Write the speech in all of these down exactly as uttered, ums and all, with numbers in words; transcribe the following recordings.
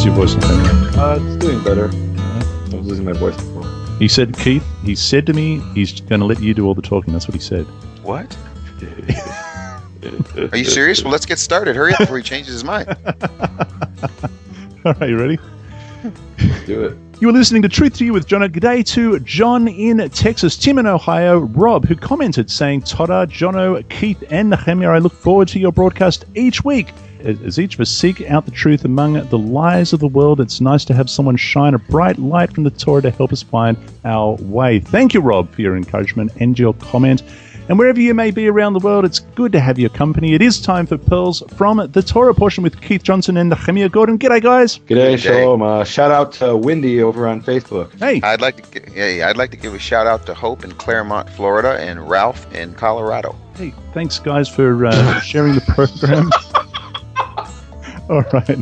How's your voice, Nathaniel? Uh, it's doing better. I was losing my voice before. He said, Keith, he said to me, he's going to let you do all the talking. That's what he said. What? Are you serious? Well, let's get started. Hurry up before he changes his mind. All right, you ready? Do it. You are listening to Truth to You with John. G'day to John in Texas, Tim in Ohio, Rob, who commented saying, Toda, Jono, Keith, and Nehemiah, I look forward to your broadcast each week. As each of us seek out the truth among the lies of the world, it's nice to have someone shine a bright light from the Torah to help us find our way. Thank you, Rob, for your encouragement and your comment. And wherever you may be around the world, it's good to have your company. It is time for Pearls from the Torah portion with Keith Johnson and Nehemiah Gordon. G'day, guys. G'day, Shalom. Uh, shout out to Wendy over on Facebook. Hey. I'd like to hey, I'd like to give a shout out to Hope in Claremont, Florida, and Ralph in Colorado. Hey, thanks, guys, for uh, sharing the program. All right.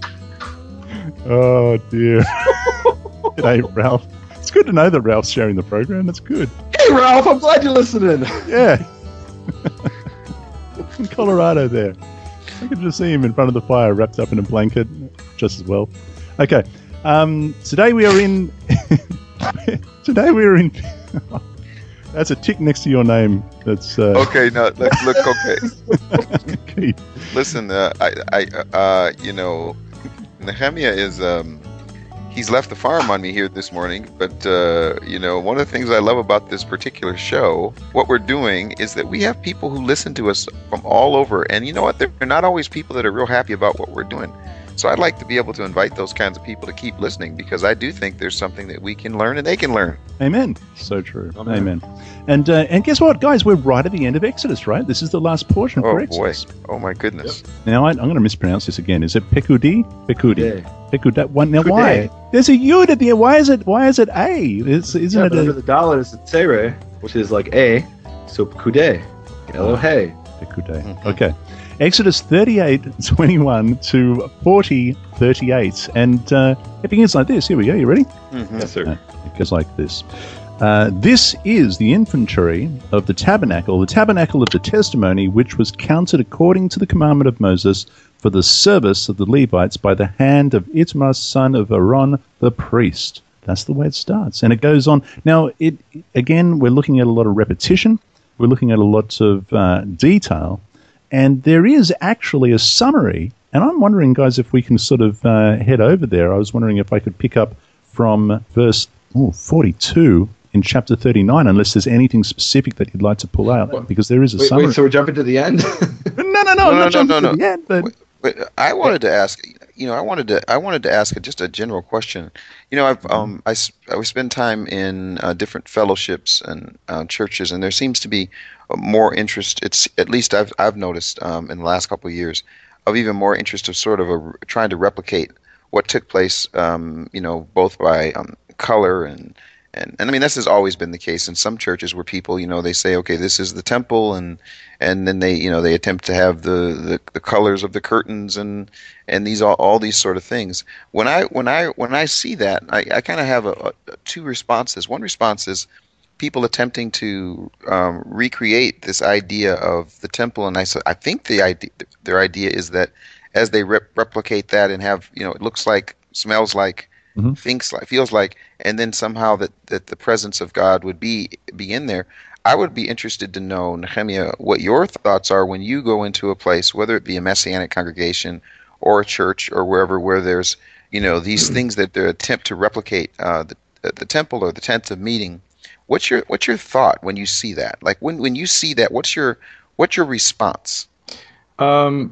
Oh, dear. G'day, Ralph. It's good to know that Ralph's sharing the program. That's good. Hey, Ralph, I'm glad you're listening. Yeah. In Colorado there. I could just see him in front of the fire wrapped up in a blanket just as well. Okay. Um, today we are in... today we are in... That's a tick next to your name. That's uh... okay. No, let's look. Okay. Okay. Listen, uh, I, I, uh, you know, Nehemiah is, um, he's left the farm on me here this morning. But uh, you know, one of the things I love about this particular show, what we're doing is that we have people who listen to us from all over, and you know what? They're not always people that are real happy about what we're doing. So I'd like to be able to invite those kinds of people to keep listening, because I do think there's something that we can learn and they can learn. Amen. So true. Amen. Amen. And uh, and guess what, guys? We're right at the end of Exodus, right? This is the last portion oh, for Exodus. Oh, boy. Oh, my goodness. Yep. Now, I, I'm going to mispronounce this again. Is it Pekudi? Pekudi. Pekudi. One. Now, Pekudi. why? There's a Yud at the end. Why is it, why is it A? It's, isn't yeah, it a... under the dollar is Tsere, which is like A, so Pekude. Elohe. Pekude. Mm-hmm. Okay. Exodus thirty-eight twenty-one to forty thirty-eight. And uh, it begins like this. Here we go. You ready? Mm-hmm. Yes, sir. Uh, it goes like this. Uh, this is the inventory of the tabernacle, the tabernacle of the testimony, which was counted according to the commandment of Moses for the service of the Levites by the hand of Itmar, son of Aaron, the priest. That's the way it starts. And it goes on. Now, it again, we're looking at a lot of repetition. We're looking at a lot of uh, detail. And there is actually a summary. And I'm wondering, guys, if we can sort of uh, head over there. I was wondering if I could pick up from verse oh, forty-two in chapter thirty-nine, unless there's anything specific that you'd like to pull out, because there is a wait, summary. Wait, so we're jumping to the end? no, no, no, no, I'm not jumping to the end. But... Wait, wait, I wanted to ask, you know, I wanted to, I wanted to ask just a general question. You know, I've, um, I, I spend time in uh, different fellowships and uh, churches, and there seems to be more interest. It's at least I've, I've noticed um, in the last couple of years of even more interest of sort of a, trying to replicate what took place, um, you know, both by um, color and. And, and I mean, this has always been the case in some churches where people, you know, they say, okay, this is the temple, and and then they, you know, they attempt to have the, the, the colors of the curtains and and these all, all these sort of things. When I when I when I see that, I, I kind of have a, a, two responses. One response is people attempting to um, recreate this idea of the temple, and I I think the idea their idea is that as they rep- replicate that and have, you know, it looks like, smells like, mm-hmm. thinks like, feels like, and then somehow that, that the presence of God would be be in there. I would be interested to know, Nehemiah, what your thoughts are when you go into a place, whether it be a Messianic congregation or a church or wherever, where there's, you know, these things that they attempt to replicate uh, the the temple or the tent of meeting. What's your what's your thought when you see that? Like when, when you see that, what's your what's your response? Um.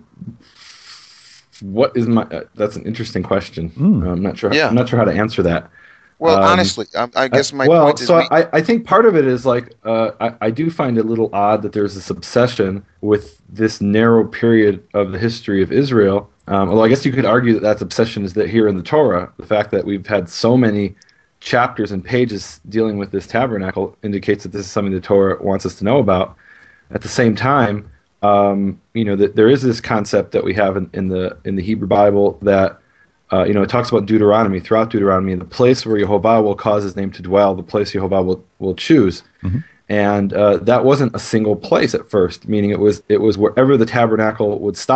What is my? Uh, that's an interesting question. Mm. I'm not sure. Yeah. I'm not sure how to answer that. Well, um, honestly, I, I guess my uh, well, point is. so we, I, I think part of it is like uh, I, I do find it a little odd that there's this obsession with this narrow period of the history of Israel. Um, although I guess you could argue that that obsession is that here in the Torah, the fact that we've had so many chapters and pages dealing with this tabernacle indicates that this is something the Torah wants us to know about. At the same time, um, you know, that there is this concept that we have in, in the in the Hebrew Bible that. Uh, you know, it talks about Deuteronomy, throughout Deuteronomy, the place where Yehovah will cause his name to dwell, the place Yehovah will, will choose. Mm-hmm. And uh, that wasn't a single place at first, meaning it was it was wherever the tabernacle would stop,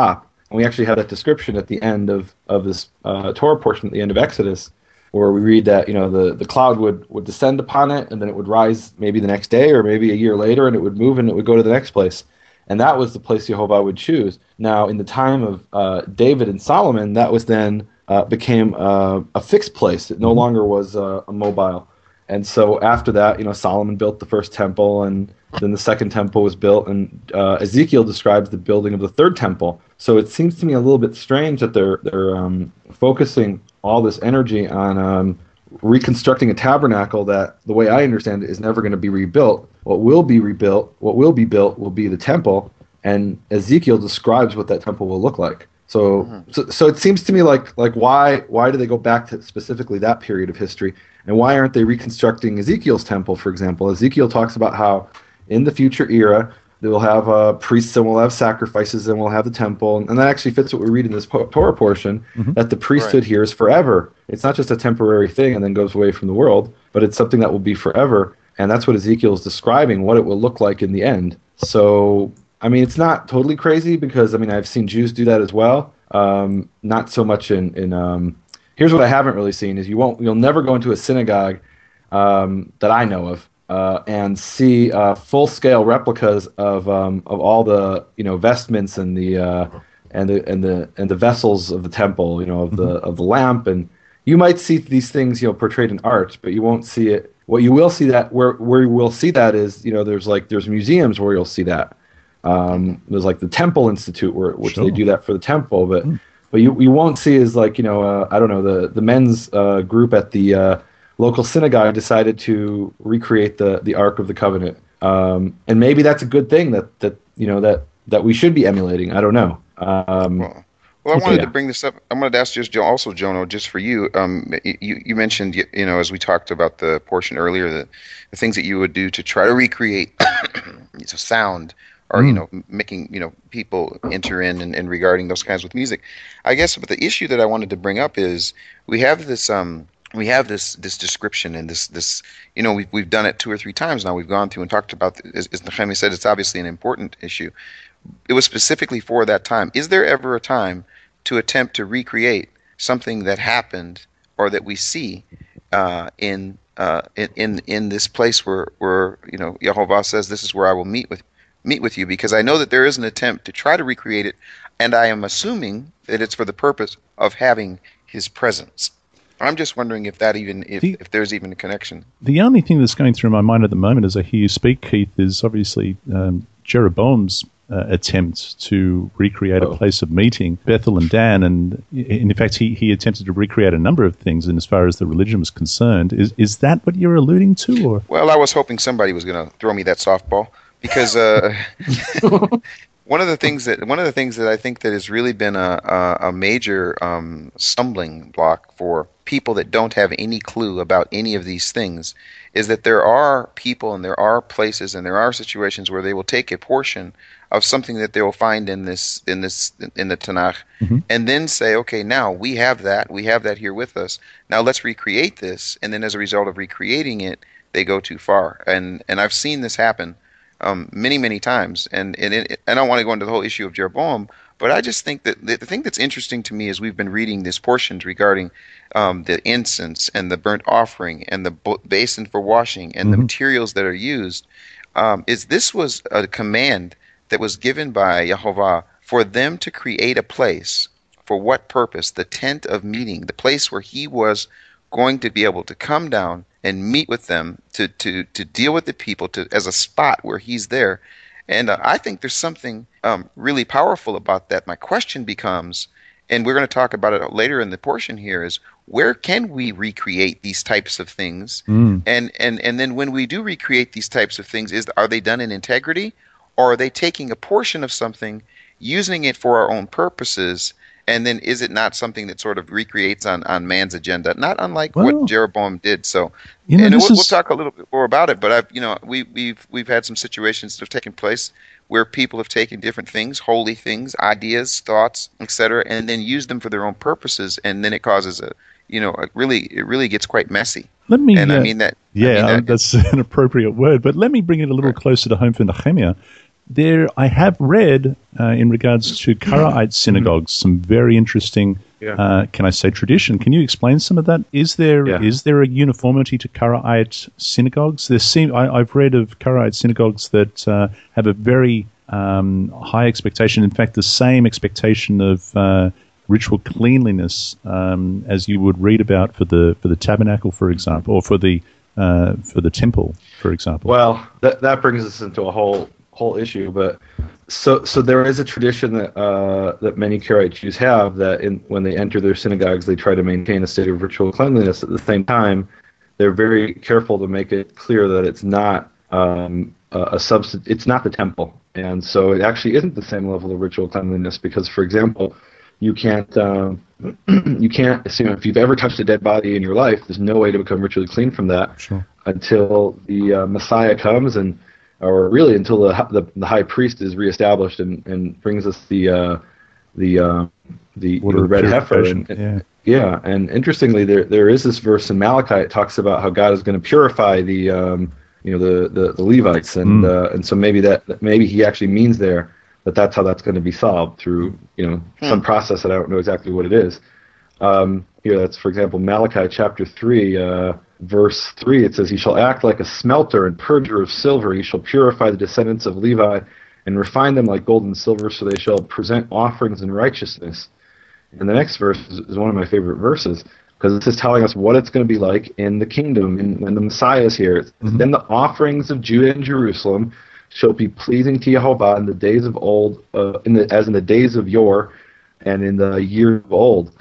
And we actually have that description at the end of, of this uh, Torah portion at the end of Exodus, where we read that, you know, the, the cloud would, would descend upon it, and then it would rise maybe the next day or maybe a year later, and it would move and it would go to the next place. And that was the place Jehovah would choose. Now, in the time of uh, David and Solomon, that was then uh, became uh, a fixed place. It no longer was uh, a mobile. And so after that, you know, Solomon built the first temple, and then the second temple was built, and uh, Ezekiel describes the building of the third temple. So it seems to me a little bit strange that they're they're um, focusing all this energy on um, reconstructing a tabernacle that, the way I understand it, is never going to be rebuilt. What will be rebuilt, what will be built, will be the temple, and Ezekiel describes what that temple will look like. So, mm-hmm. so, so it seems to me like like why why do they go back to specifically that period of history, and why aren't they reconstructing Ezekiel's temple, for example? Ezekiel talks about how in the future era they will have uh, priests, and we'll have sacrifices, and we'll have the temple, and that actually fits what we read in this Torah portion, mm-hmm. that the priesthood right. here is forever. It's not just a temporary thing and then goes away from the world, but it's something that will be forever, and that's what Ezekiel is describing, what it will look like in the end. So, I mean, it's not totally crazy, because, I mean, I've seen Jews do that as well. Um, not so much in, in um, here's what I haven't really seen, is you won't, you'll never go into a synagogue um, that I know of, Uh, and see uh, full-scale replicas of um, of all the you know vestments and the uh, and the and the and the vessels of the temple, you know, of the of the lamp, and you might see these things, you know, portrayed in art, but you won't see it. What you will see that where where you will see that is, you know, there's like there's museums where you'll see that. Um, there's like the Temple Institute, where which sure. they do that for the temple, but mm. but you you won't see is like you know uh, I don't know the the men's uh, group at the uh, local synagogue decided to recreate the, the Ark of the Covenant, um, and maybe that's a good thing that, that you know that, that we should be emulating. I don't know. Um, well, well, I wanted yeah. to bring this up. I wanted to ask just also, Jono, just for you. Um, you you mentioned you know as we talked about the portion earlier, the, the things that you would do to try to recreate sound, or mm. you know making you know people enter in and, and regarding those kinds with music. I guess, but the issue that I wanted to bring up is we have this. Um, We have this this description and this this you know we've we've done it two or three times now. We've gone through and talked about, as, as Nehemiah said, it's obviously an important issue. It was specifically for that time. Is there ever a time to attempt to recreate something that happened or that we see uh, in uh, in in in this place where where you know Yehovah says, "This is where I will meet with meet with you"? Because I know that there is an attempt to try to recreate it, and I am assuming that it's for the purpose of having His presence. I'm just wondering if that even if, the, if there's even a connection. The only thing that's going through my mind at the moment as I hear you speak, Keith, is obviously um, Jeroboam's uh, attempt to recreate oh. a place of meeting, Bethel and Dan, and in fact he, he attempted to recreate a number of things in as far as the religion was concerned. Is is that what you're alluding to? Or? Well, I was hoping somebody was going to throw me that softball, because uh, One of the things that one of the things that I think that has really been a a, a major um, stumbling block for people that don't have any clue about any of these things is that there are people and there are places and there are situations where they will take a portion of something that they will find in this in this in the Tanakh, mm-hmm. and then say, okay, now we have that, we have that here with us. Now let's recreate this, and then as a result of recreating it, they go too far. And and I've seen this happen. Um, many, many times, and and it, I don't want to go into the whole issue of Jeroboam, but I just think that the, the thing that's interesting to me is we've been reading these portions regarding um, the incense and the burnt offering and the bo- basin for washing and mm-hmm. the materials that are used. Um, is this was a command that was given by Yehovah for them to create a place. For what purpose? The tent of meeting, the place where He was going to be able to come down and meet with them, to to to deal with the people, to as a spot where He's there. And uh, I think there's something um, really powerful about that. My question becomes, and we're going to talk about it later in the portion here, is where can we recreate these types of things? Mm. And, and and then when we do recreate these types of things, is are they done in integrity, or are they taking a portion of something, using it for our own purposes? And then is it not something that sort of recreates on, on man's agenda, not unlike well, what Jeroboam did? So, you know, and we'll, is... we'll talk a little bit more about it. But I've, you know, we, we've we've had some situations that have taken place where people have taken different things, holy things, ideas, thoughts, et cetera, and then used them for their own purposes, and then it causes a, you know, a really it really gets quite messy. Let me, and uh, I mean that. Yeah, I mean that, that's an appropriate word. But let me bring it a little right. closer to home for Nehemiah. there, I have read uh, in regards to Karaite synagogues some very interesting. Yeah. Uh, can I say tradition? Can you explain some of that? Is there Yeah. is there a uniformity to Karaite synagogues? There seem I, I've read of Karaite synagogues that uh, have a very um, high expectation. In fact, the same expectation of uh, ritual cleanliness um, as you would read about for the for the tabernacle, for example, or for the uh, for the temple, for example. Well, that that brings us into a whole whole issue, but so so there is a tradition that uh, that many Karaite Jews have that in, when they enter their synagogues, they try to maintain a state of ritual cleanliness. At the same time, they're very careful to make it clear that it's not um, a, a substitute. It's not the temple, and so it actually isn't the same level of ritual cleanliness. Because, for example, you can't um, you can't assume if you've ever touched a dead body in your life, there's no way to become ritually clean from that Sure. until the uh, Messiah comes and. Or really until the, the the high priest is reestablished and, and brings us the uh, the uh, the, you know, the red heifer. And, yeah. yeah, and interestingly, there there is this verse in Malachi. It talks about how God is going to purify the um, you know the, the, the Levites, and Mm. uh, and so maybe that maybe he actually means there that that's how that's going to be solved through you know Hmm. some process that I don't know exactly what it is. Um, here, that's for example Malachi chapter three. Uh, Verse three, it says, "He shall act like a smelter and purger of silver. He shall purify the descendants of Levi and refine them like gold and silver, so they shall present offerings in righteousness." And the next verse is, is one of my favorite verses, because this is telling us what it's going to be like in the kingdom in, when the Messiah is here. Mhm. "Then the offerings of Judah and Jerusalem shall be pleasing to Jehovah in the days of old, uh, in the, as in the days of yore and in the year of old."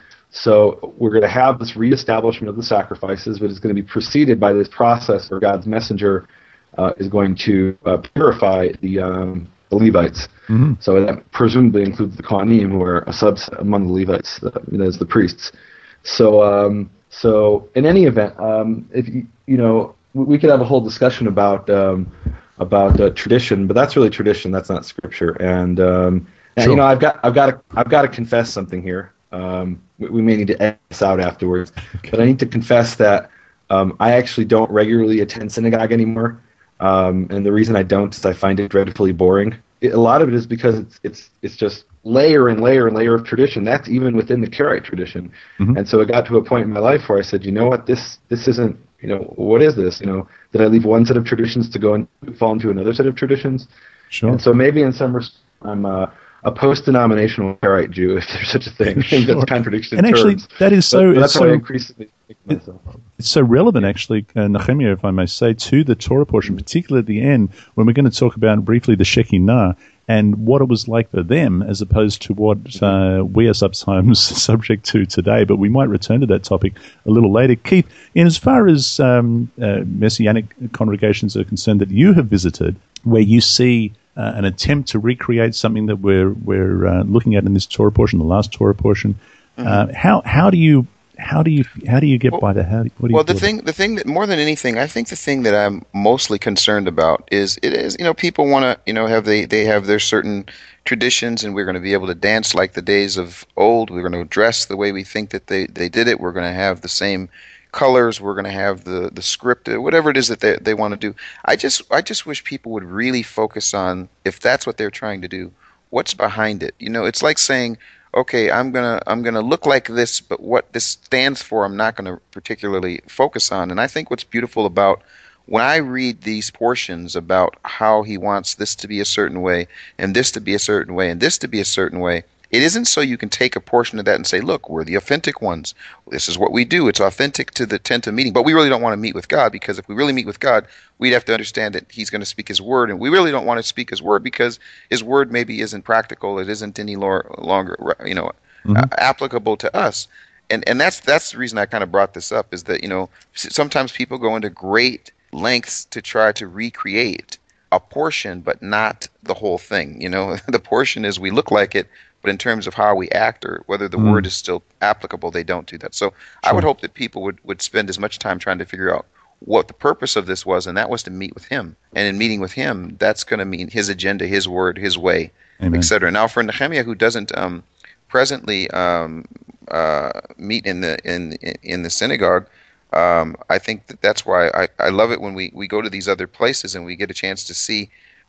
So we're going to have this reestablishment of the sacrifices, but it's going to be preceded by this process where God's messenger uh, is going to uh, purify the, um, the Levites. Mhm. So that presumably includes the Kohanim, who are a subset among the Levites, the, you know, as the priests. So, um, so in any event, um, if you, you know, we, we could have a whole discussion about um, about uh, tradition, but that's really tradition. That's not scripture. And, um, and Sure. you know, I've got I've got to, I've got to confess something here. Um, we, we may need to edit this out afterwards, but I need to confess that um, I actually don't regularly attend synagogue anymore. Um, and the reason I don't is I find it dreadfully boring. It, a lot of it is because it's it's it's just layer and layer and layer of tradition. That's even within the Karaite tradition. Mhm. And so it got to a point in my life where I said, you know what, this this isn't, you know, what is this? You know, did I leave one set of traditions to go and fall into another set of traditions? Sure. And so maybe in some respects, I'm uh, a post-denominational Karaite Jew, if there's such a thing. Sure. That's contradiction in And actually, terms. that is so. But that's it's how I so increasingly think of myself. It's so relevant, actually, uh, Nehemiah, if I may say, to the Torah portion, particularly at the end, when we're going to talk about briefly the Shekinah and what it was like for them, as opposed to what uh, we are sometimes subject to today. But we might return to that topic a little later. Keith, in as far as um, uh, Messianic congregations are concerned that you have visited, where you see uh, an attempt to recreate something that we're we're uh, looking at in this Torah portion, the last Torah portion, Mm-hmm. uh, how how do you How do you how do you get Well- by that? How do, what do you Well, the feel thing, the thing that more than anything, I think the thing that I'm mostly concerned about is it is, you know, people want to, you know, have they they have their certain traditions, and we're going to be able to dance like the days of old. We're going to dress the way we think that they they did it. We're going to have the same colors. We're going to have the the script, whatever it is that they they want to do. I just I just wish people would really focus on, if that's what they're trying to do, what's behind it. You know, it's like saying, okay, I'm gonna I'm gonna look like this, but what this stands for, I'm not gonna particularly focus on. And I think what's beautiful about when I read these portions about how he wants this to be a certain way, and this to be a certain way, and this to be a certain way, it isn't so you can take a portion of that and say, look, we're the authentic ones. This is what we do. It's authentic to the tent of meeting. But we really don't want to meet with God, because if we really meet with God, we'd have to understand that he's going to speak his word. And we really don't want to speak his word because his word maybe isn't practical. It isn't any lor- longer, you know, Mhm. uh, applicable to us. And and that's that's the reason I kind of brought this up, is that, you know, s- sometimes people go into great lengths to try to recreate a portion, but not the whole thing. You know, the portion is we look like it, but in terms of how we act or whether the Mm. word is still applicable, they don't do that. So I would Sure. hope that people would, would spend as much time trying to figure out what the purpose of this was, and that was to meet with him. And in meeting with him, that's going to mean his agenda, his word, his way, Amen. et cetera. Now, for Nehemiah, who doesn't um, presently um, uh, meet in the in in the synagogue, um, I think that that's why I, I love it when we, we go to these other places and we get a chance to see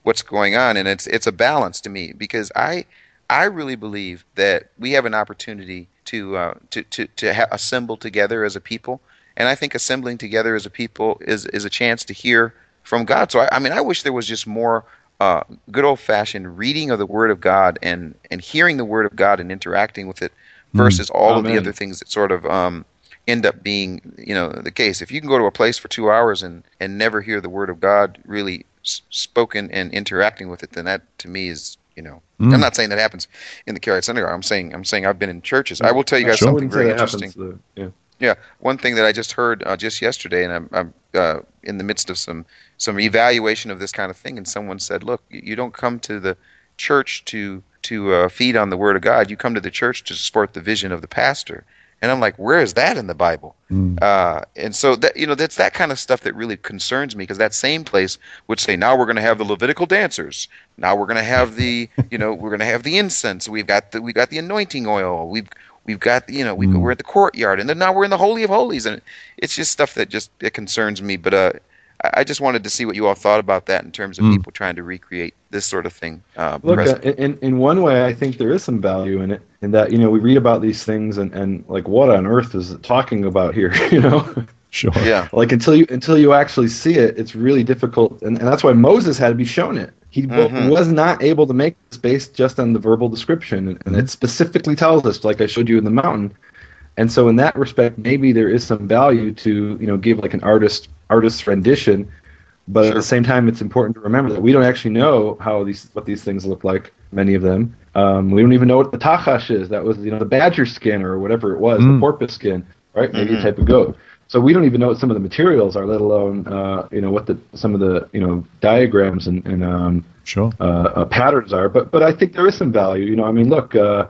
what's going on, and it's it's a balance to me because I I really believe that we have an opportunity to uh, to to to ha- assemble together as a people, and I think assembling together as a people is is a chance to hear from God. So I, I mean, I wish there was just more uh, good old fashioned reading of the Word of God and and hearing the Word of God and interacting with it Mm. versus all of the Amen. other things that sort of um, end up being, you know, the case. If you can go to a place for two hours and and never hear the Word of God really s- spoken and interacting with it, then that to me is, you know, I'm Mm. not saying that happens in the Carolite Synagogue. I'm saying I'm saying I've been in churches. I Mm, will tell you I, guys I Sure. something wouldn't say very that happens. interesting. To, yeah. Yeah, one thing that I just heard uh, just yesterday, and I'm I'm uh, in the midst of some some evaluation of this kind of thing, and someone said, "Look, you you don't come to the church to to uh, feed on the Word of God. You come to the church to support the vision of the pastor." And I'm like, "Where is that in the Bible?" Mm. Uh, and so that you know, that's that kind of stuff that really concerns me because that same place would say, "Now we're going to have the Levitical dancers. Now we're going to have the you know we're going to have the incense. We've got the we got the anointing oil. We've We've got, you know, we we're Mm. at the courtyard, and then now we're in the Holy of Holies, and it's just stuff that just it concerns me. But uh, I I just wanted to see what you all thought about that in terms of Mm. people trying to recreate this sort of thing uh, Look, uh, presently. in in one way, I think there is some value in it, in that you know we read about these things and and like what on earth is it talking about here? You know, Sure. Yeah. like until you until you actually see it, it's really difficult, and, and that's why Moses had to be shown it. He w- Mm-hmm. was not able to make this based just on the verbal description, and, and Mhm. it specifically tells us, like I showed you in the mountain. And so in that respect, maybe there is some value to you know give like an artist artist's rendition, but at the Sure. same time, it's important to remember that we don't actually know how these what these things look like. Many of them, um, we don't even know what the tachash is. That was you know the badger skin or whatever it was, the Mm. porpoise skin, right? Maybe a Mm-hmm. type of goat. So we don't even know what some of the materials are, let alone uh, you know what the some of the you know diagrams and, and um, Sure. uh, uh, patterns are. But but I think there is some value. You know, I mean, look. Uh,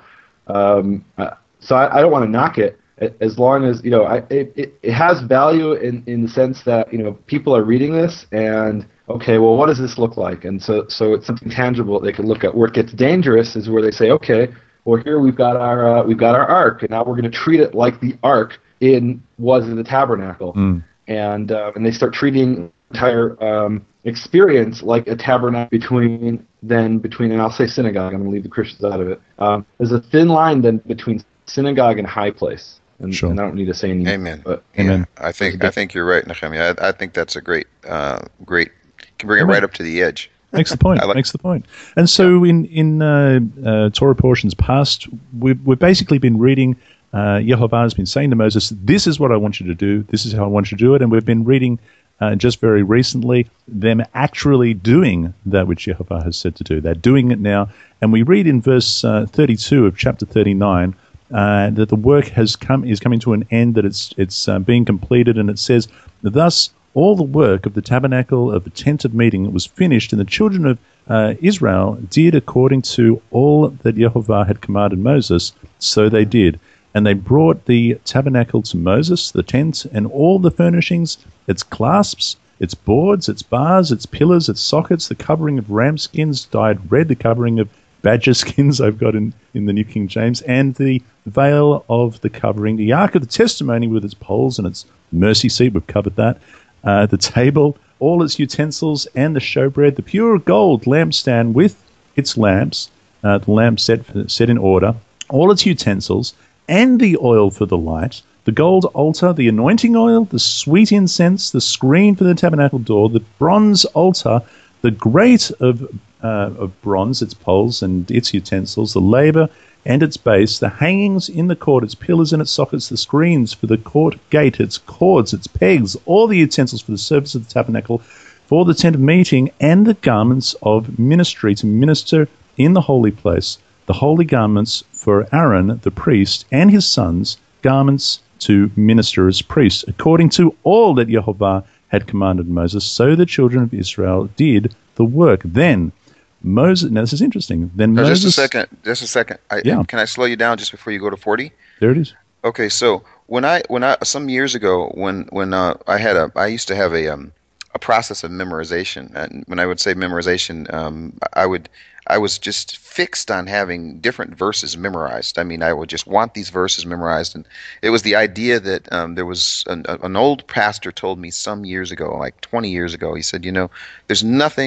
um, uh, so I, I don't want to knock it as long as you know I, it, it, it has value in, in the sense that you know people are reading this and okay, well, what does this look like? And so so it's something tangible they can look at. Where it gets dangerous is where they say, okay, well here we've got our uh, we've got our ark, and now we're going to treat it like the ark in was in the tabernacle, Mm. and uh, and they start treating the entire um, experience like a tabernacle between then between and I'll say synagogue. I'm going to leave the Christians out of it. Um, there's a thin line then between synagogue and high place. And, Sure. and I don't need to say any more, Amen. but Yeah, Amen. I there's a think I difference. think you're right, Nehemiah. I, I think that's a great, uh, great. Can bring it Amen. right up to the edge. Makes the point. I like. Makes the point. And so, in in uh, uh, Torah portions past, we've we've basically been reading. Uh, Yehovah has been saying to Moses, "This is what I want you to do. This is how I want you to do it." And we've been reading uh, just very recently them actually doing that which Yehovah has said to do. They're doing it now. And we read in verse uh, thirty-two of chapter thirty-nine uh, that the work has come is coming to an end. That it's it's uh, being completed, and it says, "Thus." All the work of the tabernacle of the tent of meeting was finished, and the children of uh, Israel did according to all that Jehovah had commanded Moses, so they did. And they brought the tabernacle to Moses, the tent, and all the furnishings, its clasps, its boards, its bars, its pillars, its sockets, the covering of ram skins dyed red, the covering of badger skins I've got in, in the New King James, and the veil of the covering, the ark of the testimony with its poles and its mercy seat, we've covered that. Uh, the table, all its utensils, and the showbread, the pure gold lampstand with its lamps, uh, the lamp set set in order, all its utensils, and the oil for the light, the gold altar, the anointing oil, the sweet incense, the screen for the tabernacle door, the bronze altar, the grate of uh, of bronze, its poles and its utensils, the laver and its base, the hangings in the court, its pillars and its sockets, the screens for the court gate, its cords, its pegs, all the utensils for the service of the tabernacle, for the tent of meeting, and the garments of ministry to minister in the holy place, the holy garments for Aaron the priest and his sons, garments to minister as priests, according to all that Jehovah had commanded Moses. So the children of Israel did the work. Then Moses, now this is interesting. Then No, Moses, just a second. Just a second. I, Yeah. Can I slow you down just before you go to forty? there it is. Okay, so when I when I some years ago when when uh, I had a I used to have a um a process of memorization, and when I would say memorization, um I would I was just fixed on having different verses memorized. I mean, I would just want these verses memorized, and it was the idea that um, there was an, an old pastor told me some years ago, like twenty years ago. He said, you know, there's nothing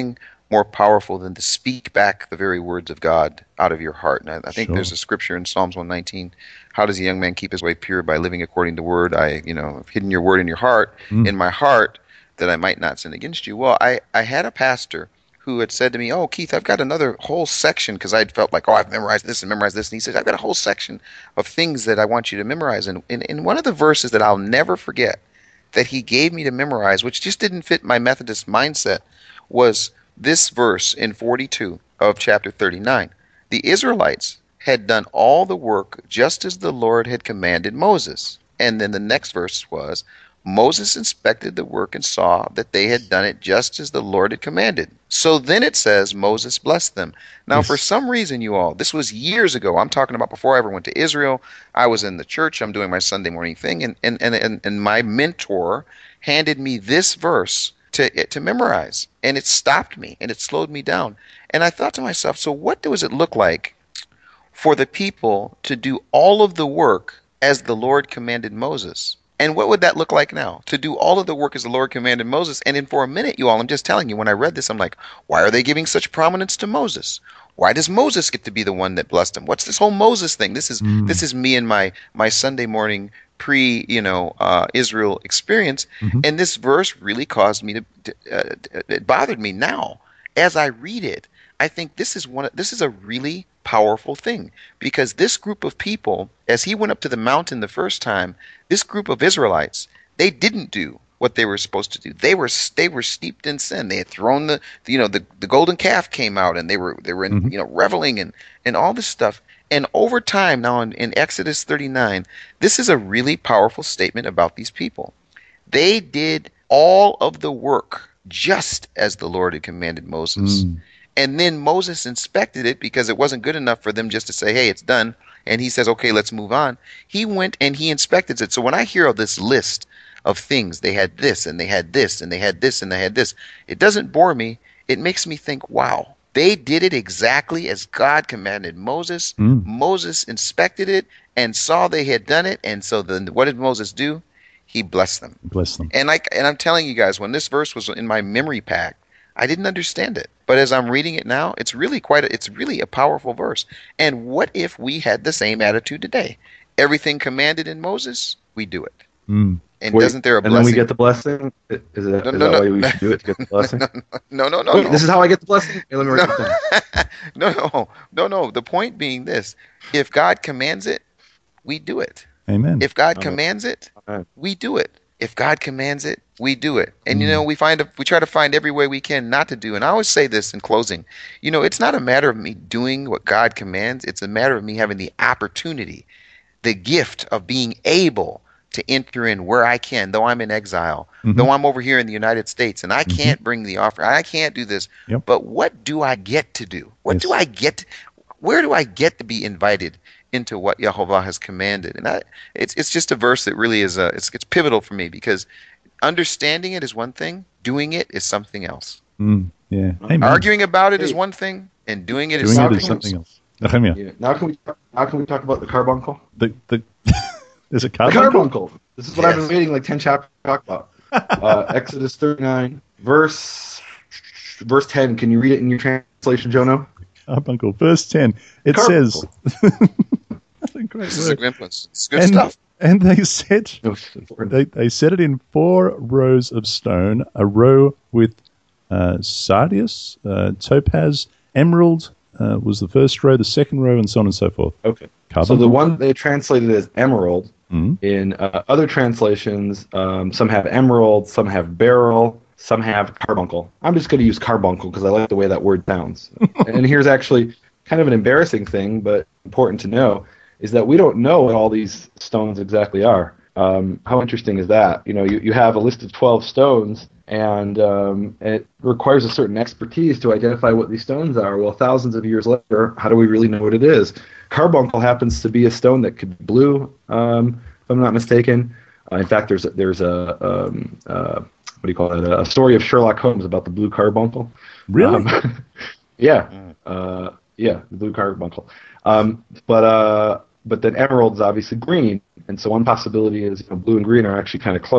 more powerful than to speak back the very words of God out of your heart. And I, I think Sure. there's a scripture in Psalms one nineteen. How does a young man keep his way pure? By living according to the word. I, you know, have hidden your word in your heart, Mm. in my heart, that I might not sin against you. Well, I, I had a pastor who had said to me, "Oh, Keith, I've got another whole section," because I'd felt like, "Oh, I've memorized this and memorized this." And he said, "I've got a whole section of things that I want you to memorize." And in, in one of the verses that I'll never forget that he gave me to memorize, which just didn't fit my Methodist mindset, was this verse in forty-two of chapter thirty-nine. The Israelites had done all the work just as the Lord had commanded Moses. And then the next verse was, Moses inspected the work and saw that they had done it just as the Lord had commanded. So then it says Moses blessed them. Now, Yes. for some reason, you all, this was years ago. I'm talking about before I ever went to Israel. I was in the church. I'm doing my Sunday morning thing. And, and, and, and, and my mentor handed me this verse to, to memorize. And it stopped me and it slowed me down. And I thought to myself, so what does it look like for the people to do all of the work as the Lord commanded Moses? And what would that look like now? To do all of the work as the Lord commanded Moses. And then for a minute, you all, I'm just telling you, when I read this, I'm like, why are they giving such prominence to Moses? Why does Moses get to be the one that blessed him? What's this whole Moses thing? This is Mm. this is me and my my Sunday morning pre, you know, uh, Israel experience. Mhm. And this verse really caused me to, to uh, it bothered me now. As I read it, I think this is one. This is a really powerful thing, because this group of people, as he went up to the mountain the first time, this group of Israelites, they didn't do what they were supposed to do. They were they were steeped in sin. They had thrown the you know the, the golden calf came out, and they were they were in, Mhm. you know reveling and and all this stuff. And over time, now in, in Exodus thirty-nine, this is a really powerful statement about these people. They did all of the work just as the Lord had commanded Moses. Mm. And then Moses inspected it because it wasn't good enough for them just to say, hey, it's done. And he says, okay, let's move on. He went and he inspected it. So when I hear of this list of things, they had this and they had this and they had this and they had this, it doesn't bore me. It makes me think, wow, they did it exactly as God commanded Moses. Mm. Moses inspected it and saw they had done it. And so then what did Moses do? He blessed them. Bless them. And like, and I'm telling you guys, when this verse was in my memory pack, I didn't understand it. But as I'm reading it now, it's really quite a, it's really a powerful verse. And what if we had the same attitude today? Everything commanded in Moses, we do it. Mm. And Wait, doesn't there a and blessing? then we get the blessing? Is that, No, is no, that no. why we should do it to get the blessing? no, no, no, Wait, no. this is how I get the blessing? Here, let me write it down. no, no, no, no. The point being this: if God commands it, we do it. Amen. If God Amen. commands it, Amen. we do it. If God commands it, we do it. And you Mm. know, we find a, we try to find every way we can not to do. And I always say this in closing. You know, it's not a matter of me doing what God commands. It's a matter of me having the opportunity, the gift of being able to enter in where I can, though I'm in exile, Mhm. though I'm over here in the United States and I Mhm. can't bring the offer. I can't do this. Yep. But what do I get to do? What Yes. do I get? Where do I get to be invited into what Yehovah has commanded? And I, it's it's just a verse that really is a it's it's pivotal for me, because understanding it is one thing, doing it is something else. Mm. Yeah. Amen. Arguing about it is Hey. one thing, and doing it is Doing it something is else. something else. Nehemiah, Yeah. Now can we now can we talk about the carbuncle? the, the, there's a The carbuncle? carbuncle. This is what I've been Yes. waiting like ten chapters to talk about. Uh, Exodus thirty-nine, verse verse ten. Can you read it in your translation, Jono? Carbuncle. Verse ten. It Carbuncle. says, that's a great This is a word. good one. It's good And, stuff. and they said, No, it's important. they, they set it in four rows of stone, a row with uh, sardius, uh, topaz, emerald uh, was the first row, the second row, and so on and so forth. Okay. Carbuncle. So the one they translated as emerald. Mhm. In uh, other translations, um, some have emerald, some have beryl, some have carbuncle. I'm just going to use carbuncle because I like the way that word sounds. And here's actually kind of an embarrassing thing, but important to know, is that we don't know what all these stones exactly are. Um, how interesting is that? You know, you, you have a list of twelve stones, and um, it requires a certain expertise to identify what these stones are. Well, thousands of years later, how do we really know what it is? Carbuncle happens to be a stone that could be blue, um, if I'm not mistaken. Uh, in fact, there's a, there's a um, uh, what do you call it? A story of Sherlock Holmes about the blue carbuncle. Really? Um, yeah, uh, yeah, the blue carbuncle. Um, but uh, but then emerald is obviously green, and so one possibility is, you know, blue and green are actually kind of close.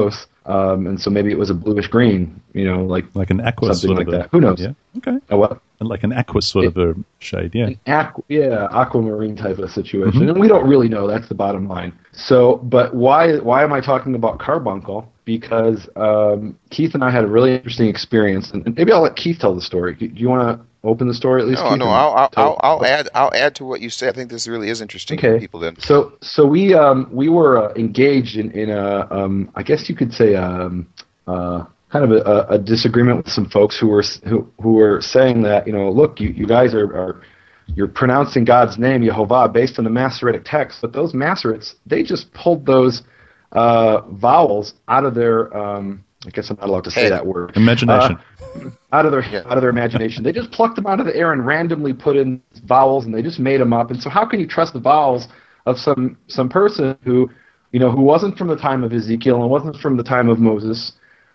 Um, and so maybe it was a bluish green, you know, like like an aqua something sort like of a, that. Who knows? Yeah. Okay. A what? Like an aqua sort It, of a shade. Yeah. An aqua, yeah, aquamarine type of situation, Mm-hmm. and we don't really know. That's the bottom line. So, but why why am I talking about carbuncle? Because um, Keith and I had a really interesting experience, and, and maybe I'll let Keith tell the story. Do you want to open the story at least, No, Keith? no, and I'll, I'll, tell I'll, I'll add, I'll add to what you say. I think this really is interesting for Okay. people to understand. So, so we um, we were uh, engaged in in a um, I guess you could say um, uh, kind of a, a disagreement with some folks who were who who were saying that, you know, look, you, you guys are, are you're pronouncing God's name Yehovah based on the Masoretic text, but those Masoretes, they just pulled those uh, vowels out of their um, I guess I'm not allowed to say Head. that word. Imagination. Uh, out of their Yeah. out of their imagination. They just plucked them out of the air and randomly put in vowels, and they just made them up. And so, how can you trust the vowels of some some person who, you know, who wasn't from the time of Ezekiel and wasn't from the time of Moses?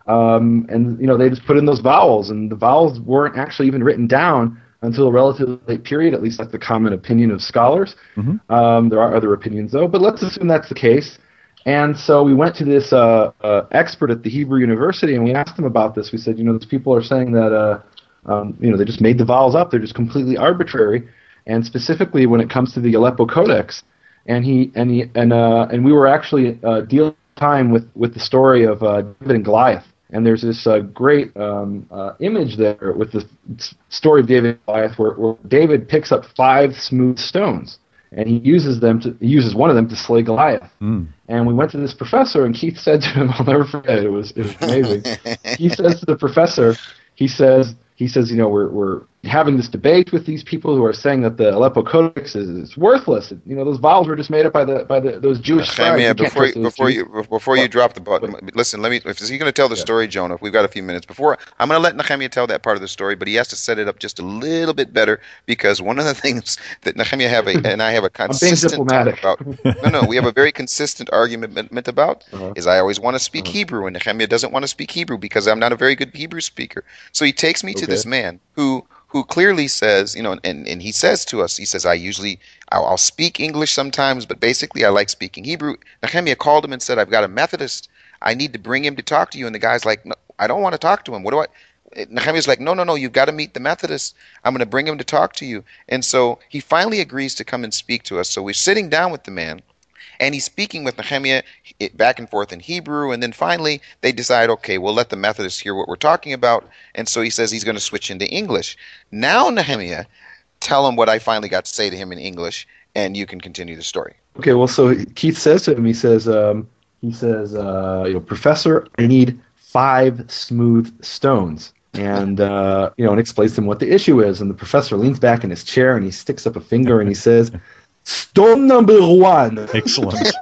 Um, and you know, they just put in those vowels, and the vowels weren't actually even written down until a relatively late period. At least that's the common opinion of scholars. Mm-hmm. Um, there are other opinions though, but let's assume that's the case. And so we went to this uh, uh, expert at the Hebrew University, and we asked him about this. We said, you know, these people are saying that, uh, um, you know, they just made the vowels up. They're just completely arbitrary. And specifically when it comes to the Aleppo Codex, and he and he and uh, and we were actually uh, dealing time with with the story of uh, David and Goliath. And there's this uh, great um, uh, image there with the story of David and Goliath, where, where David picks up five smooth stones, and he uses them to he uses one of them to slay Goliath. Mm. And we went to this professor, and Keith said to him, I'll never forget it. It was it was amazing. He says to the professor, he says he says, you know, we're we're having this debate with these people who are saying that the Aleppo Codex is, is worthless. You know, those vowels were just made up by the by the those Jewish scribes. Yeah, You can't before trust you, those before Jews. you before you drop the ball, listen. Let me. If he's going to tell the Yeah. story, Jonah, we've got a few minutes. Before I'm going to let Nehemiah tell that part of the story, but he has to set it up just a little bit better, because one of the things that Nehemiah have a, and I have a I'm being consistent diplomatic. talk about. No, no, we have a very consistent argument about Uh-huh. is I always want to speak Uh-huh. Hebrew, and Nehemiah doesn't want to speak Hebrew because I'm not a very good Hebrew speaker. So he takes me to Okay. this man who who clearly says, you know, and, and he says to us, he says, I usually, I'll, I'll speak English sometimes, but basically I like speaking Hebrew. Nehemiah called him and said, I've got a Methodist. I need to bring him to talk to you. And the guy's like, no, I don't want to talk to him. What do I? Nehemiah's like, no, no, no, you've got to meet the Methodist. I'm going to bring him to talk to you. And so he finally agrees to come and speak to us. So we're sitting down with the man, and he's speaking with Nehemiah back and forth in Hebrew, and then finally they decide, okay, we'll let the Methodists hear what we're talking about, and so he says he's going to switch into English. Now, Nehemiah, tell him what I finally got to say to him in English, and you can continue the story. Okay, well, so Keith says to him, he says, um, he says, uh, you know, Professor, I need five smooth stones. And, uh, you know, and explains to him what the issue is. And the professor leans back in his chair, and he sticks up a finger, and he says, stone number one. Excellent.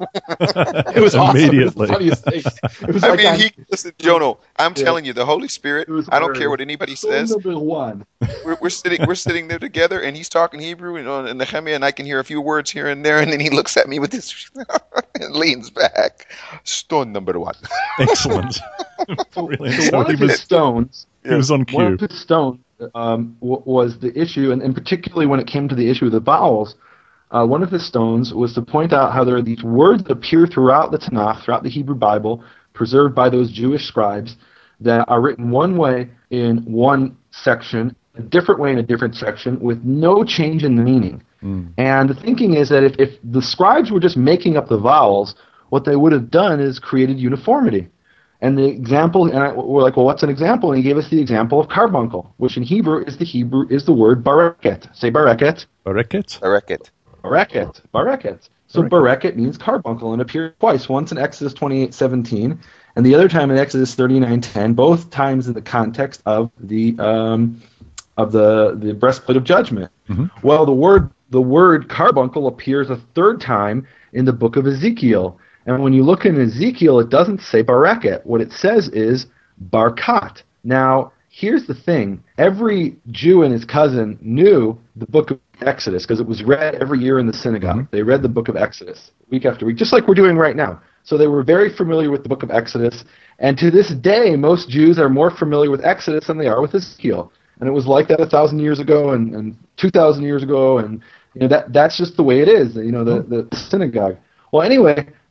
It was awesome. Immediately. It was the funniest thing. It was I like mean, on- he listen, Jono. I'm Yeah. telling you, the Holy Spirit. It was I don't care hilarious. what anybody stone says. number one. We're, we're sitting, we're sitting there together, and he's talking Hebrew, you know, and Nehemiah, and I can hear a few words here and there, and then he looks at me with this and leans back. Stone number one. Excellent. Brilliant. So So one he of his was, stones, he was on one cue. of his stones um, w- was the issue, and, and particularly when it came to the issue of the vowels, uh, one of his stones was to point out how there are these words that appear throughout the Tanakh, throughout the Hebrew Bible, preserved by those Jewish scribes, that are written one way in one section, a different way in a different section, with no change in the meaning. Mm. And the thinking is that if, if the scribes were just making up the vowels, what they would have done is created uniformity. And the example, and I, we're like, well, what's an example? And he gave us the example of carbuncle, which in Hebrew is the Hebrew is the word bareket. Say bareket. Bareket? Bareket. Bareket. Bareket. So bareket means carbuncle, and appears twice. Once in Exodus twenty-eight seventeen, and the other time in Exodus thirty-nine ten. Both times in the context of the um, of the the breastplate of judgment. Mm-hmm. Well, the word the word carbuncle appears a third time in the book of Ezekiel. And when you look in Ezekiel, it doesn't say bareket. What it says is barkat. Now, here's the thing. Every Jew and his cousin knew the book of Exodus because it was read every year in the synagogue. Mm-hmm. They read the book of Exodus week after week, just like we're doing right now. So they were very familiar with the book of Exodus. And to this day, most Jews are more familiar with Exodus than they are with Ezekiel. And it was like that a thousand years ago and, and two thousand years ago. And you know that that's just the way it is, you know, the, the synagogue. Well, anyway,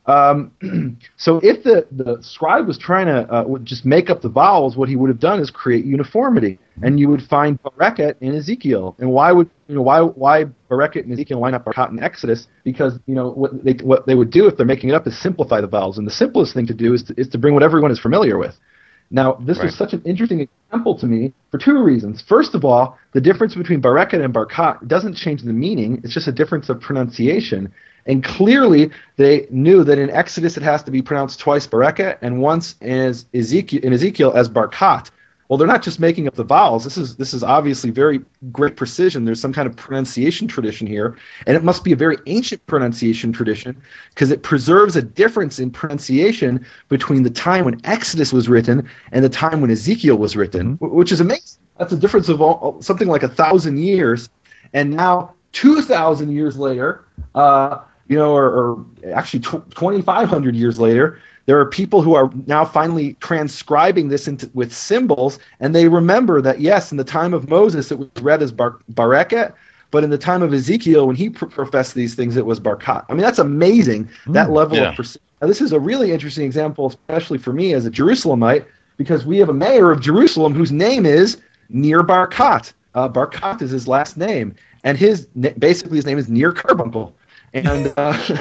Um, so if the, the scribe was trying to uh, would just make up the vowels, what he would have done is create uniformity, and you would find Bereket in Ezekiel. And why would you know why why Bereket in Ezekiel, why not Barakat in Exodus? Because you know what they what they would do if they're making it up is simplify the vowels, and the simplest thing to do is to, is to bring what everyone is familiar with. Now, this Right. was such an interesting example to me for two reasons. First of all, the difference between Bereket and Barakat doesn't change the meaning; it's just a difference of pronunciation. And clearly, they knew that in Exodus it has to be pronounced twice Bereket and once as Ezekiel, in Ezekiel as Barkat. Well, they're not just making up the vowels. This is this is obviously very great precision. There's some kind of pronunciation tradition here, and it must be a very ancient pronunciation tradition because it preserves a difference in pronunciation between the time when Exodus was written and the time when Ezekiel was written, Mm-hmm. which is amazing. That's a difference of all, something like a thousand years, and now two thousand years later. Uh, You know, or, or actually twenty-five hundred years later, there are people who are now finally transcribing this into, with symbols, and they remember that, yes, in the time of Moses, it was read as bar, Bareket, but in the time of Ezekiel, when he pr- professed these things, it was Barkat. I mean, that's amazing, that level yeah. of precision. Now, this is a really interesting example, especially for me as a Jerusalemite, because we have a mayor of Jerusalem whose name is Nir Barkat. Uh, Barkat is his last name, and his basically his name is Nir Carbuncle. And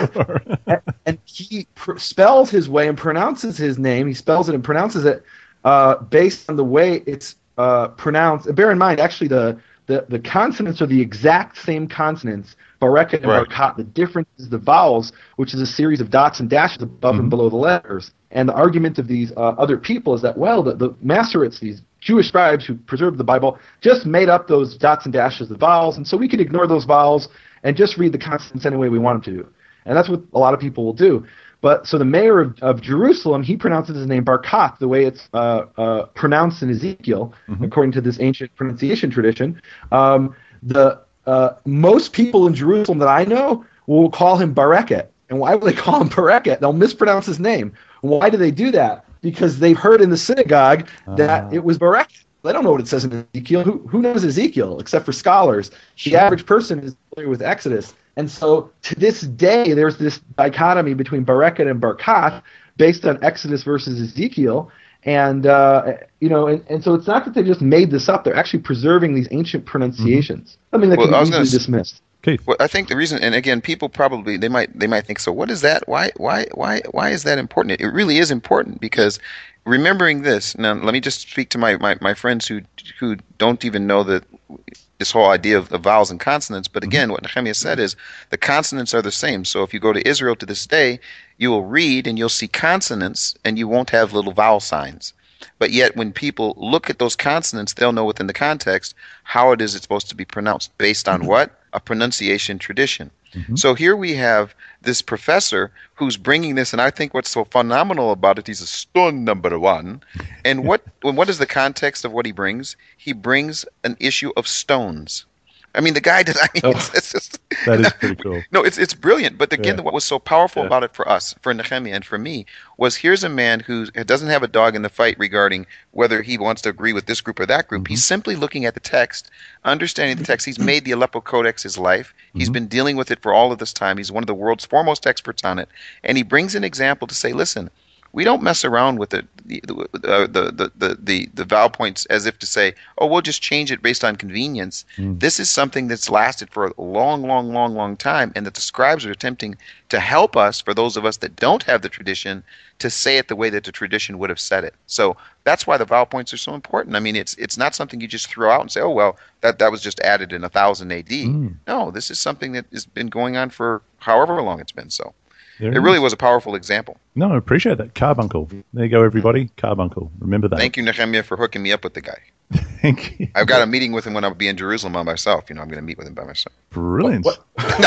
uh, and he pr- spells his way and pronounces his name. He spells it and pronounces it uh, based on the way it's uh, pronounced. Bear in mind, actually, the, the, the consonants are the exact same consonants, Bareket and Right. Barkat. The difference is the vowels, which is a series of dots and dashes above Mhm. and below the letters. And the argument of these uh, other people is that, well, the, the Masoretes, these Jewish scribes who preserved the Bible, just made up those dots and dashes, the vowels, and so we could ignore those vowels and just read the consonants any way we want them to. And that's what a lot of people will do. But so the mayor of, of Jerusalem, he pronounces his name Barkat, the way it's uh, uh, pronounced in Ezekiel, Mhm. according to this ancient pronunciation tradition. Um, the uh, most people in Jerusalem that I know will call him Bareket. And why would they call him Bareket? They'll mispronounce his name. Why do they do that? Because they've heard in the synagogue that Ah. it was Bareket. They don't know what it says in Ezekiel. Who, who knows Ezekiel except for scholars? The average person is familiar with Exodus. And so to this day, there's this dichotomy between Bereket and Barkat based on Exodus versus Ezekiel. And, uh, you know, and, and so it's not that they just made this up. They're actually preserving these ancient pronunciations. I mean, that Well, can I be was gonna easily s- dismissed. Keith. Well, I think the reason, and again, people probably they might they might think, so what is that? Why why why why is that important? It really is important because remembering this. Now, let me just speak to my my, my friends who who don't even know that this whole idea of the vowels and consonants. But again, what Nehemiah said is the consonants are the same. So if you go to Israel to this day, you will read and you'll see consonants, and you won't have little vowel signs. But yet, when people look at those consonants, they'll know within the context how it is it's supposed to be pronounced based on what? A pronunciation tradition. Mhm. So here we have this professor who's bringing this, and I think what's so phenomenal about it, he's a stone number one. And what what is the context of what he brings? He brings an issue of stones. I mean, the guy did. I mean, Oh. it's, it's just That is pretty cool. no, it's it's brilliant. But again, Yeah. what was so powerful Yeah. about it for us, for Nehemiah and for me, was here's a man who doesn't have a dog in the fight regarding whether he wants to agree with this group or that group. Mhm. He's simply looking at the text, understanding the text. He's made the Aleppo Codex his life. He's Mhm. been dealing with it for all of this time. He's one of the world's foremost experts on it, and he brings an example to say, listen. We don't mess around with the the, uh, the, the, the, the the vowel points as if to say, oh, we'll just change it based on convenience. Mm. This is something that's lasted for a long, long, long, long time, and that the scribes are attempting to help us, for those of us that don't have the tradition, to say it the way that the tradition would have said it. So that's why the vowel points are so important. I mean, it's it's not something you just throw out and say, oh, well, that, that was just added in one thousand A D. Mm. No, this is something that has been going on for however long it's been. So There it it really is. was a powerful example. No, I appreciate that. Carbuncle. There you go, everybody. Carbuncle. Remember that. Thank you, Nehemiah, for hooking me up with the guy. Thank you. I've got a meeting with him when I'll be in Jerusalem by myself. You know, I'm going to meet with him by myself. Brilliant. What-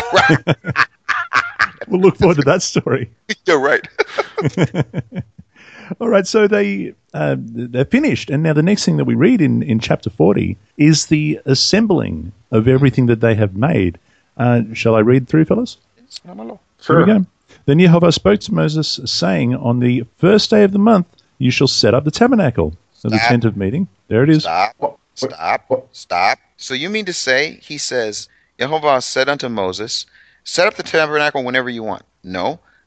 We'll look forward to that story. You're right. All right, so they uh, they're finished, and now the next thing that we read in, in chapter forty is the assembling of everything that they have made. Uh, shall I read through, fellas? Here Sure. we go. Then Yehovah spoke to Moses, saying, "On the first day of the month you shall set up the tabernacle, so the Stop. tent of meeting." There it is. Stop. What- Stop. what- Stop. So you mean to say, he says, Jehovah said unto Moses, set up the tabernacle whenever you want. No.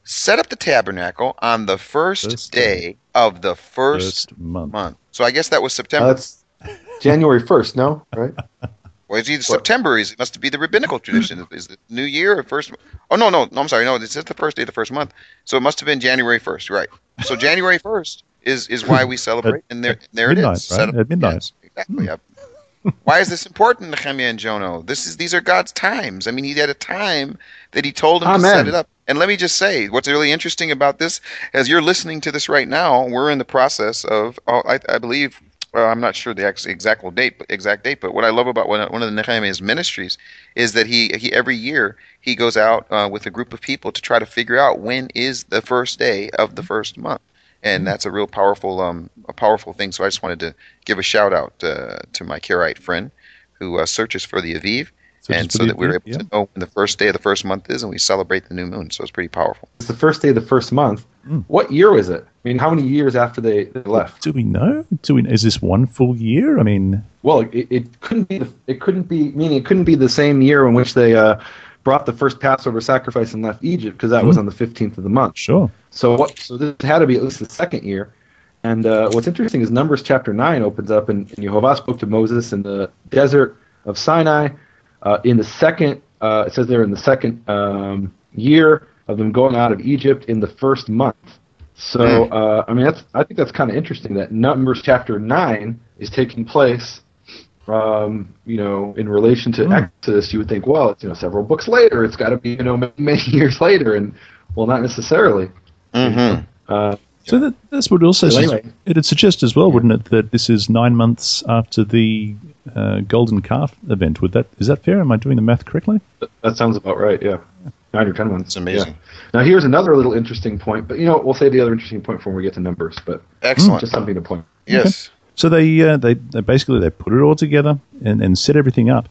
set up the tabernacle on the first, First day, day. of the first, First month. month. So I guess that was Uh, September. that's January first, no? Right? Well, it's either September. Is it must be the rabbinical tradition? Is it New Year or first? Oh no, no, no. I'm sorry. No, this is the first day of the first month. So it must have been January first, right? So January first is is why we celebrate, and there there it midnight, is. right? Set up- At midnight. Yes, exactly. Yep. Why is this important, Nehemiah and Jono? This is these are God's times. I mean, he had a time that he told them to set Amen. it up. And let me just say, what's really interesting about this, as you're listening to this right now, we're in the process of, oh, I, I believe, well, I'm not sure the ex- exact date, exact date, but what I love about one, one of the Nehemiah's ministries is that he, he every year he goes out uh, with a group of people to try to figure out when is the first day of the first month. And that's a real powerful, um, a powerful thing. So I just wanted to give a shout out uh, to my Karaite friend who uh, searches for the Aviv, Searches and for so the that we're Aviv, able yeah. to know when the first day of the first month is, and we celebrate the new moon. So it's pretty powerful. It's the first day of the first month. Mm. What year was it? I mean, how many years after they, they left? Do we know? Do we? Is this one full year? I mean, Well, it, it couldn't be. The, it couldn't be. Meaning, it couldn't be the same year in which they uh, brought the first Passover sacrifice and left Egypt, because that was Mm. on the fifteenth of the month. sure. So what? So this had to be at least the second year. And uh, what's interesting is Numbers chapter nine opens up, and, and Yehovah spoke to Moses in the desert of Sinai. Uh, in the second, uh, it says there in the second um, year of them going out of Egypt, in the first month. So uh, I mean, that's I think that's kind of interesting that Numbers chapter nine is taking place. Um, you know, in relation to Mm. Exodus, you would think, well, it's you know several books later. It's got to be you know many, many years later, and well, not necessarily. Mm-hmm. Uh, So that, that's what it also So says. anyway. It'd suggest as well, wouldn't it, that this is nine months after the uh, golden calf event? Would that is that fair? Am I doing the math correctly? That sounds about right, yeah. Nine or ten months. It's amazing. Yeah. Now, here's another little interesting point, but, you know, we'll save the other interesting point for when we get to numbers, but Excellent. just something to point. Yes. So they uh, they, they basically they put it all together and, and set everything up.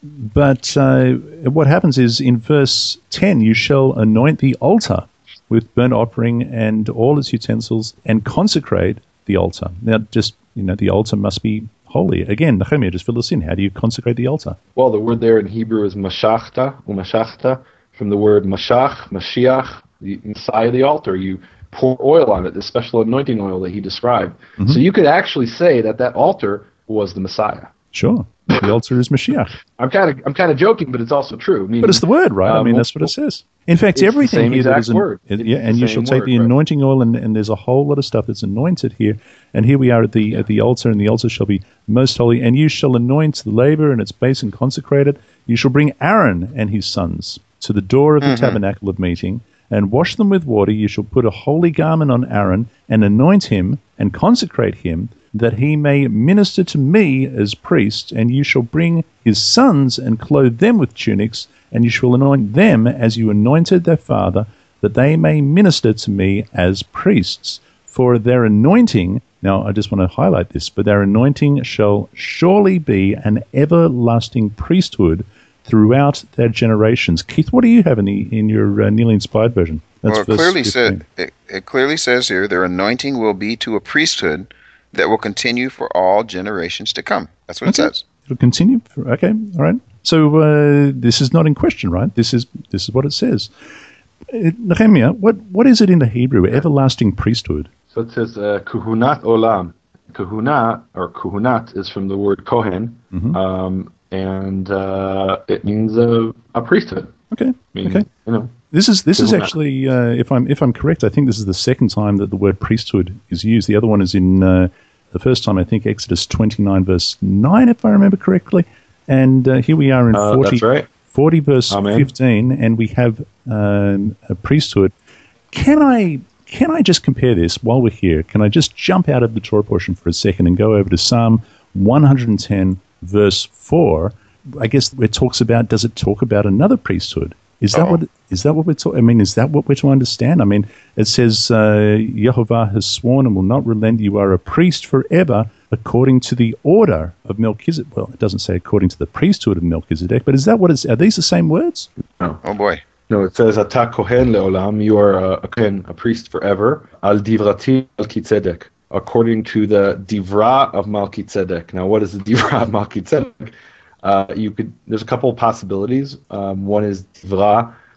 But uh, what happens is in verse ten, you shall anoint the altar with burnt offering and all its utensils, and consecrate the altar. Now, just you know, the altar must be holy. Again, Nehemiah, just fill us in. How do you consecrate the altar? Well, the word there in Hebrew is mashachta, umashachta, from the word mashach, Mashiach, the Messiah, the altar. You pour oil on it, this special anointing oil that he described. Mm-hmm. So you could actually say that that altar was the Messiah. Sure, the altar is Mashiach. I'm kind of I'm kind of joking, but it's also true. Meaning, But it's the word, right? I um, mean, that's what it says. In fact, it's the everything same here that exact is an, word. it- It's yeah, the and you same shall take word, the right. anointing oil, and, and there's a whole lot of stuff that's anointed here. And here we are at the at the altar, and the altar shall be most holy. And you shall anoint the laver and its base and consecrate it. You shall bring Aaron and his sons to the door of the tabernacle of meeting, and wash them with water. You shall put a holy garment on Aaron, and anoint him, and consecrate him, that he may minister to me as priest. And you shall bring his sons, and clothe them with tunics, and you shall anoint them as you anointed their father, that they may minister to me as priests. For their anointing, now I just want to highlight this, but their anointing shall surely be an everlasting priesthood throughout their generations. Keith, what do you have in the in your uh, newly inspired version? Well, it verse clearly fifteen. said it, it clearly says here their anointing will be to a priesthood that will continue for all generations to come. That's what Okay. it says. It'll continue. For, okay, all right. So uh, this is not in question, right? This is this is what it says. Uh, Nehemiah, what what is it in the Hebrew? Everlasting priesthood. So it says uh, kuhunat olam. Kuhuna, or kuhunat, is from the word kohen, Mhm. um, and uh, it means a, a priesthood. Okay. Meaning, Okay. you know, This is this is Kuhuna. actually, uh, if I'm if I'm correct, I think this is the second time that the word priesthood is used. The other one is in uh, the first time, I think, Exodus twenty-nine verse nine, if I remember correctly. And uh, here we are in uh, forty, that's right. forty verse Amen. fifteen, and we have um, a priesthood. Can I can I just compare this while we're here? Can I just jump out of the Torah portion for a second and go over to Psalm one hundred ten verse four? I guess it talks about, does it talk about another priesthood? Is that Uh-oh. what is that what we're talking? I mean, is that what we're to understand? I mean, it says uh, Yehovah has sworn and will not relent. You are a priest forever, according to the order of Melchizedek. Well, it doesn't say according to the priesthood of Melchizedek, but is that what it's? Are these the same words? Oh boy. No, it says Ata kohen leolam. You are a, a kohen, a priest forever. Al divrati Melchizedek, according to the divra of Melchizedek. Now, what is the divra of Melchizedek? Uh, you could. There's a couple of possibilities. Um, one is divra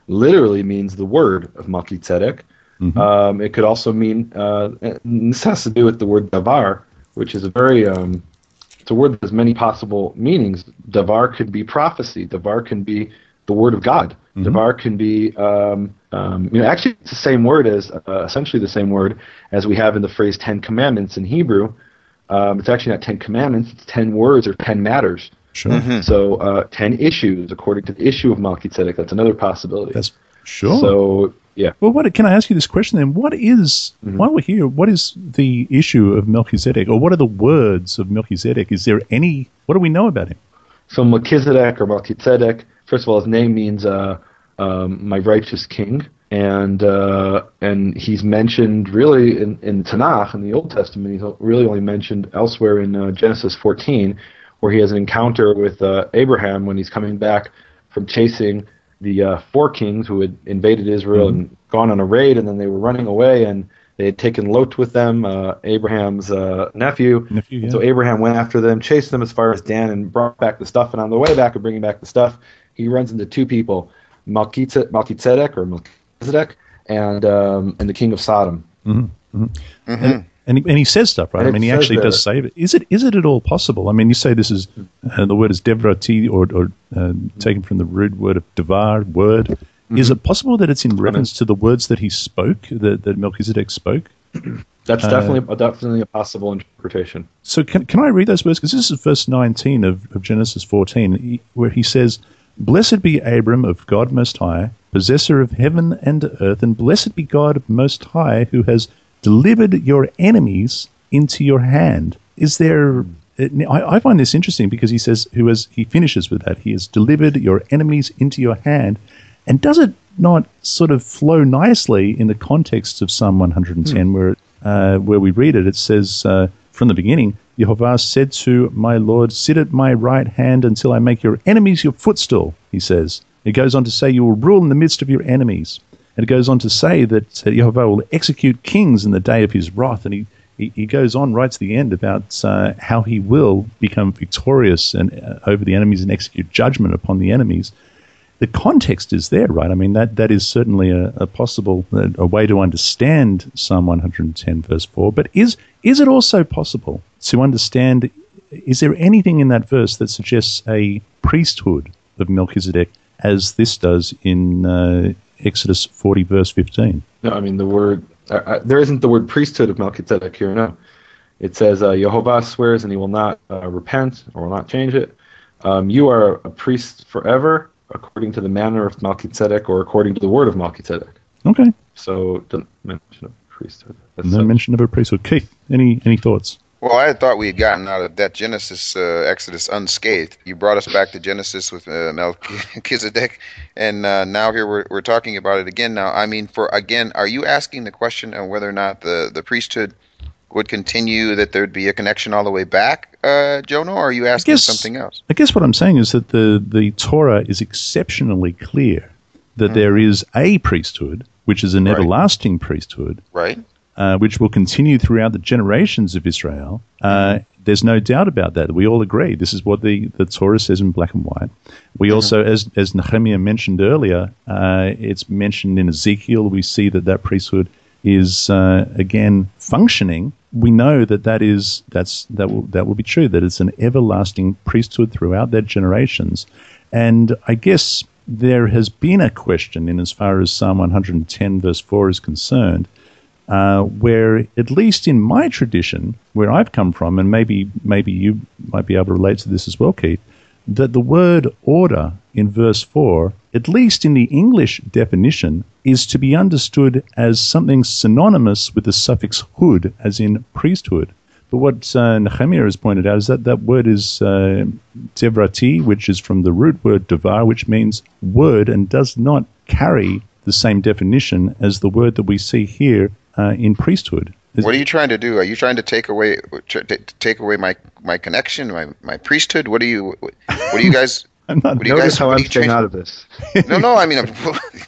literally means the word of Melchizedek. Mm-hmm. Um, it could also mean, uh, and this has to do with the word davar, which is a very, um, it's a word that has many possible meanings. Davar could be prophecy. Davar can be the word of God. Mm-hmm. Davar can be, um, um, you know, actually it's the same word as, uh, essentially the same word as we have in the phrase Ten Commandments in Hebrew. Um, it's actually not Ten Commandments, it's ten words or ten matters. Sure. Mm-hmm. So uh, ten issues according to the issue of Melchizedek. That's another possibility. That's sure. So, yeah. Well, what can I ask you this question then? What is, mm-hmm. while we're here, what is the issue of Melchizedek, or what are the words of Melchizedek? Is there any, what do we know about him? So Melchizedek or Melchizedek, first of all, his name means uh, um, my righteous king. And uh, and he's mentioned really in, in Tanakh, in the Old Testament, he's really only mentioned elsewhere in uh, Genesis fourteen, where he has an encounter with uh, Abraham when he's coming back from chasing the uh, four kings who had invaded Israel mm-hmm. and gone on a raid, and then they were running away, and they had taken Lot with them, uh, Abraham's uh, nephew. nephew yeah. So Abraham went after them, chased them as far as Dan, and brought back the stuff. And on the way back of bringing back the stuff, he runs into two people, Melchizedek, Melchizedek or Melchizedek, and um, and the king of Sodom. Mm-hmm. Mm-hmm. Mm-hmm. And, and, he, and he says stuff, right? And I mean, he actually that, does say it. Is it is it at all possible? I mean, you say this is, uh, the word is devrati, or, or uh, taken from the root word of devar, word. Mm-hmm. Is it possible that it's in reference to the words that he spoke, that, that Melchizedek spoke? That's uh, definitely definitely a possible interpretation. So can can I read those words? Because this is verse nineteen of, of Genesis fourteen, where he says, "Blessed be Abram of God Most High, possessor of heaven and earth, and blessed be God Most High, who has delivered your enemies into your hand." Is there? I, I find this interesting because he says, "Who has?" He finishes with that. He has delivered your enemies into your hand, and does it not sort of flow nicely in the context of Psalm one hundred ten, hmm. where uh, where we read it? It says uh, from the beginning, Yehovah said to my Lord, "Sit at my right hand until I make your enemies your footstool." He says. It goes on to say, "You will rule in the midst of your enemies." And it goes on to say that Yehovah will execute kings in the day of his wrath. And he, he, he goes on right to the end about uh, how he will become victorious and uh, over the enemies and execute judgment upon the enemies. The context is there, right? I mean, that, that is certainly a, a possible, a, a way to understand Psalm one hundred ten, verse four. But is is it also possible to understand, is there anything in that verse that suggests a priesthood of Melchizedek, as this does in uh, Exodus forty, verse fifteen? No, I mean, the word, uh, uh, there isn't the word priesthood of Melchizedek here, no. It says, uh, Yehovah swears and he will not uh, repent or will not change it. Um, you are a priest forever, according to the manner of Melchizedek, or according to the word of Melchizedek. Okay. So, it doesn't mention a priesthood. That's no such. mention of a priesthood. Keith, any, any thoughts? Well, I had thought we had gotten out of that Genesis, uh, Exodus unscathed. You brought us back to Genesis with uh, Melchizedek, and uh, now here we're we're talking about it again. Now, I mean, for again, are you asking the question of whether or not the, the priesthood would continue, that there'd be a connection all the way back, uh, Jonah, or are you asking guess, something else? I guess what I'm saying is that the, the Torah is exceptionally clear that mm. there is a priesthood, which is an right. everlasting priesthood. Right. Uh, which will continue throughout the generations of Israel. Uh, there's no doubt about that. We all agree. This is what the, the Torah says in black and white. We mm-hmm. also, as as Nehemiah mentioned earlier, uh, it's mentioned in Ezekiel. We see that that priesthood is uh, again functioning. We know that that is that's that will that will be true. That it's an everlasting priesthood throughout their generations. And I guess there has been a question in as far as Psalm one hundred ten verse four is concerned. Uh, where, at least in my tradition, where I've come from, and maybe maybe you might be able to relate to this as well, Keith, that the word order in verse four, at least in the English definition, is to be understood as something synonymous with the suffix hood, as in priesthood. But what uh, Nehemiah has pointed out is that that word is uh, devrati, which is from the root word devar, which means word, and does not carry the same definition as the word that we see here Uh, in priesthood. Is what are you trying to do? Are you trying to take away take away my, my connection, my, my priesthood? What are you? What are you guys? I'm not. What do you notice guys, how I'm staying out of this. No, no. I mean, I'm,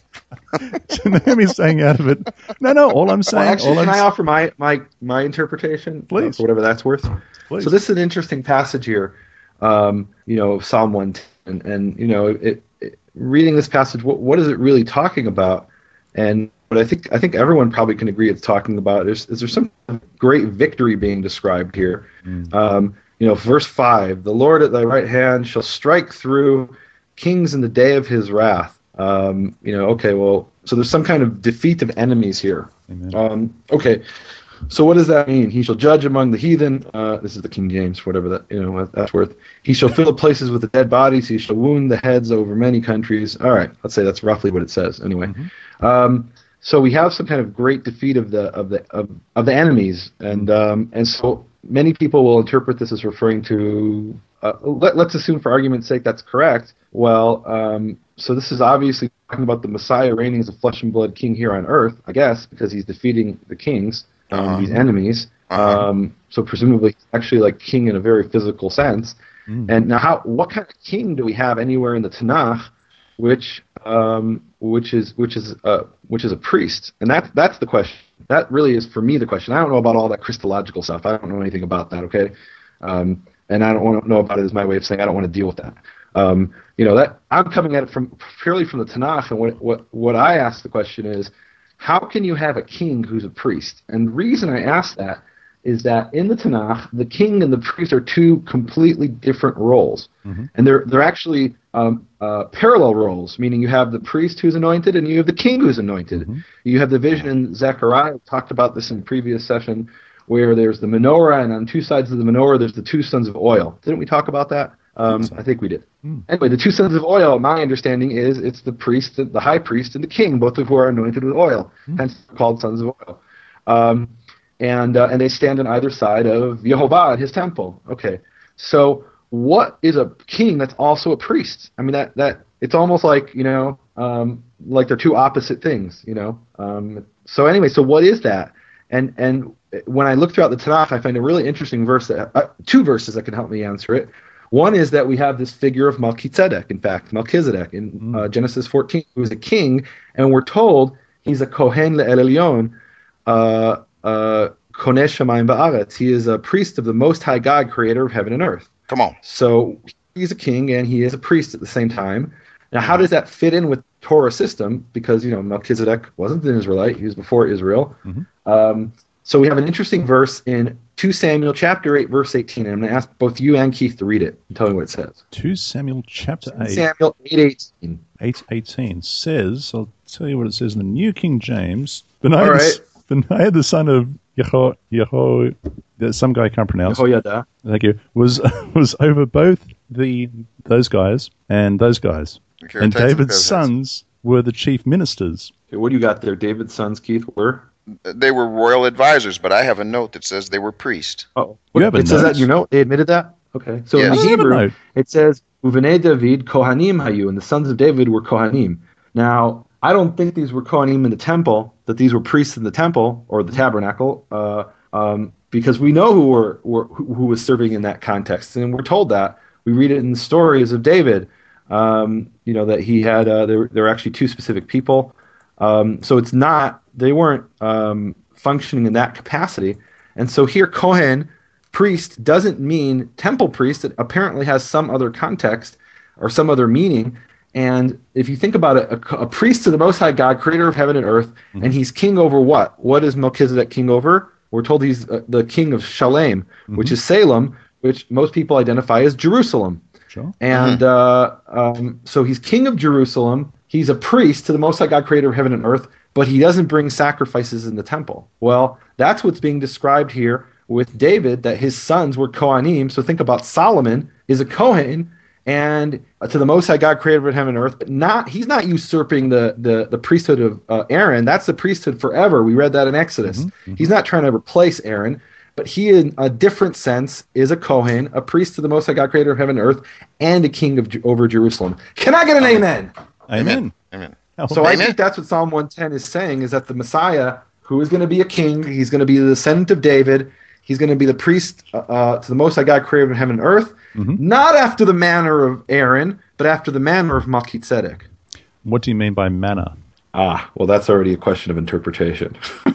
Nehemiah's staying out of it. No, no. All I'm saying. Well, actually, all can I'm I offer my my my interpretation, please, uh, for whatever that's worth? Please. So this is an interesting passage here. Um, you know, Psalm one ten, and, and you know, it, it reading this passage, what, what is it really talking about? And what I think I think everyone probably can agree it's talking about is, is there some great victory being described here? Mm. Um, you know, verse five: the Lord at thy right hand shall strike through kings in the day of his wrath. Um, you know, okay, well, so there's some kind of defeat of enemies here. Um, okay, so what does that mean? He shall judge among the heathen. Uh, this is the King James, whatever that you know that's worth. He shall fill places with the dead bodies. He shall wound the heads over many countries. All right, let's say that's roughly what it says. Anyway, mm-hmm. um, so we have some kind of great defeat of the of the of, of the enemies, and um, and so many people will interpret this as referring to. Uh, let, let's assume, for argument's sake, that's correct. Well, um, so this is obviously talking about the Messiah reigning as a flesh and blood king here on earth, I guess, because he's defeating the kings, um, uh-huh. these enemies. Uh-huh. Um, so presumably, he's actually like king in a very physical sense. Mm. And now, how? What kind of king do we have anywhere in the Tanakh, which um, which is which is uh, which is a priest? And that's that's the question. That really is for me the question. I don't know about all that Christological stuff. I don't know anything about that. Okay. Um, And I don't want to know about it as my way of saying I don't want to deal with that. Um, you know that I'm coming at it from purely from the Tanakh, and what what what I ask the question is, how can you have a king who's a priest? And the reason I ask that is that in the Tanakh, the king and the priest are two completely different roles, mm-hmm. and they're they're actually um, uh, parallel roles. Meaning you have the priest who's anointed, and you have the king who's anointed. Mm-hmm. You have the vision in Zechariah. We talked about this in a previous session, where there's the menorah, and on two sides of the menorah, there's the two sons of oil. Didn't we talk about that? Um, I think we did. Mm. Anyway, the two sons of oil, my understanding is it's the priest, the high priest, and the king, both of who are anointed with oil, mm. hence called sons of oil. Um, and uh, and they stand on either side of Yehovah at his temple. Okay, so what is a king that's also a priest? I mean, that that it's almost like, you know, um, like they're two opposite things, you know. Um, so anyway, so what is that? And and when I look throughout the Tanakh, I find a really interesting verse, that, uh, two verses that can help me answer it. One is that we have this figure of Melchizedek, in fact, Melchizedek in mm. uh, Genesis fourteen, who is a king, and we're told he's a Kohen le'el Elyon, uh, uh, Koneh Shamayim va'aretz. He is a priest of the Most High God, creator of heaven and earth. Come on. So he's a king and he is a priest at the same time. Now, how does that fit in with the Torah system? Because, you know, Melchizedek wasn't an Israelite. He was before Israel. Mm-hmm. Um, so we have an interesting verse in Second Samuel chapter eight, verse eighteen. And I'm going to ask both you and Keith to read it and tell me what it says. Second Samuel chapter eight. Samuel eight eighteen. eight eighteen says, I'll tell you what it says in the New King James. Benaiah, right. the, Benaiah the son of Yeho, Yeho, some guy I can't pronounce. Yehoiada. Thank you. Was was over both the those guys and those guys. Okay, and David's sons were the chief ministers. Okay, what do you got there? David's sons, Keith, were? They were royal advisors, but I have a note that says they were priests. Oh, you have a it note? Says that in your note? They admitted that? Okay. So yes. in the Hebrew, it says, Uvenei David Kohanim hayu, and the sons of David were Kohanim. Now, I don't think these were Kohanim in the temple, that these were priests in the temple or the tabernacle, uh, um, because we know who were, were who was serving in that context, and we're told that. We read it in the stories of David. Um, you know that he had. Uh, there, there were actually two specific people. Um, so it's not. They weren't um, functioning in that capacity. And so here, Kohen, priest, doesn't mean temple priest. It apparently has some other context or some other meaning. And if you think about it, a, a priest to the Most High God, creator of heaven and earth, mm-hmm. and he's king over what? What is Melchizedek king over? We're told he's uh, the king of Shalem, mm-hmm. which is Salem, which most people identify as Jerusalem. Sure. And mm-hmm. uh, um, so he's king of Jerusalem. He's a priest to the Most High God, creator of heaven and earth, but he doesn't bring sacrifices in the temple. Well, that's what's being described here with David, that his sons were Kohanim. So think about Solomon is a Kohen, and uh, to the Most High God, creator of heaven and earth, but not he's not usurping the the, the priesthood of uh, Aaron. That's the priesthood forever. We read that in Exodus. Mm-hmm, mm-hmm. He's not trying to replace Aaron, but he, in a different sense, is a Kohen, a priest to the Most High God, creator of heaven and earth, and a king of over Jerusalem. Can I get an amen? Amen. Amen. So Amen. I think that's what Psalm one ten is saying, is that the Messiah, who is going to be a king, he's going to be the descendant of David, he's going to be the priest uh, uh, to the Most High God, creator of heaven and earth, mm-hmm. not after the manner of Aaron, but after the manner of Melchizedek. What do you mean by manner? Ah, well, that's already a question of interpretation.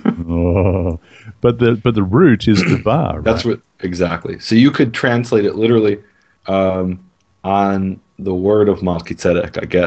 oh, but the but the root is devar, right? That's what exactly. So you could translate it literally um, on the word of Melchizedek, I guess.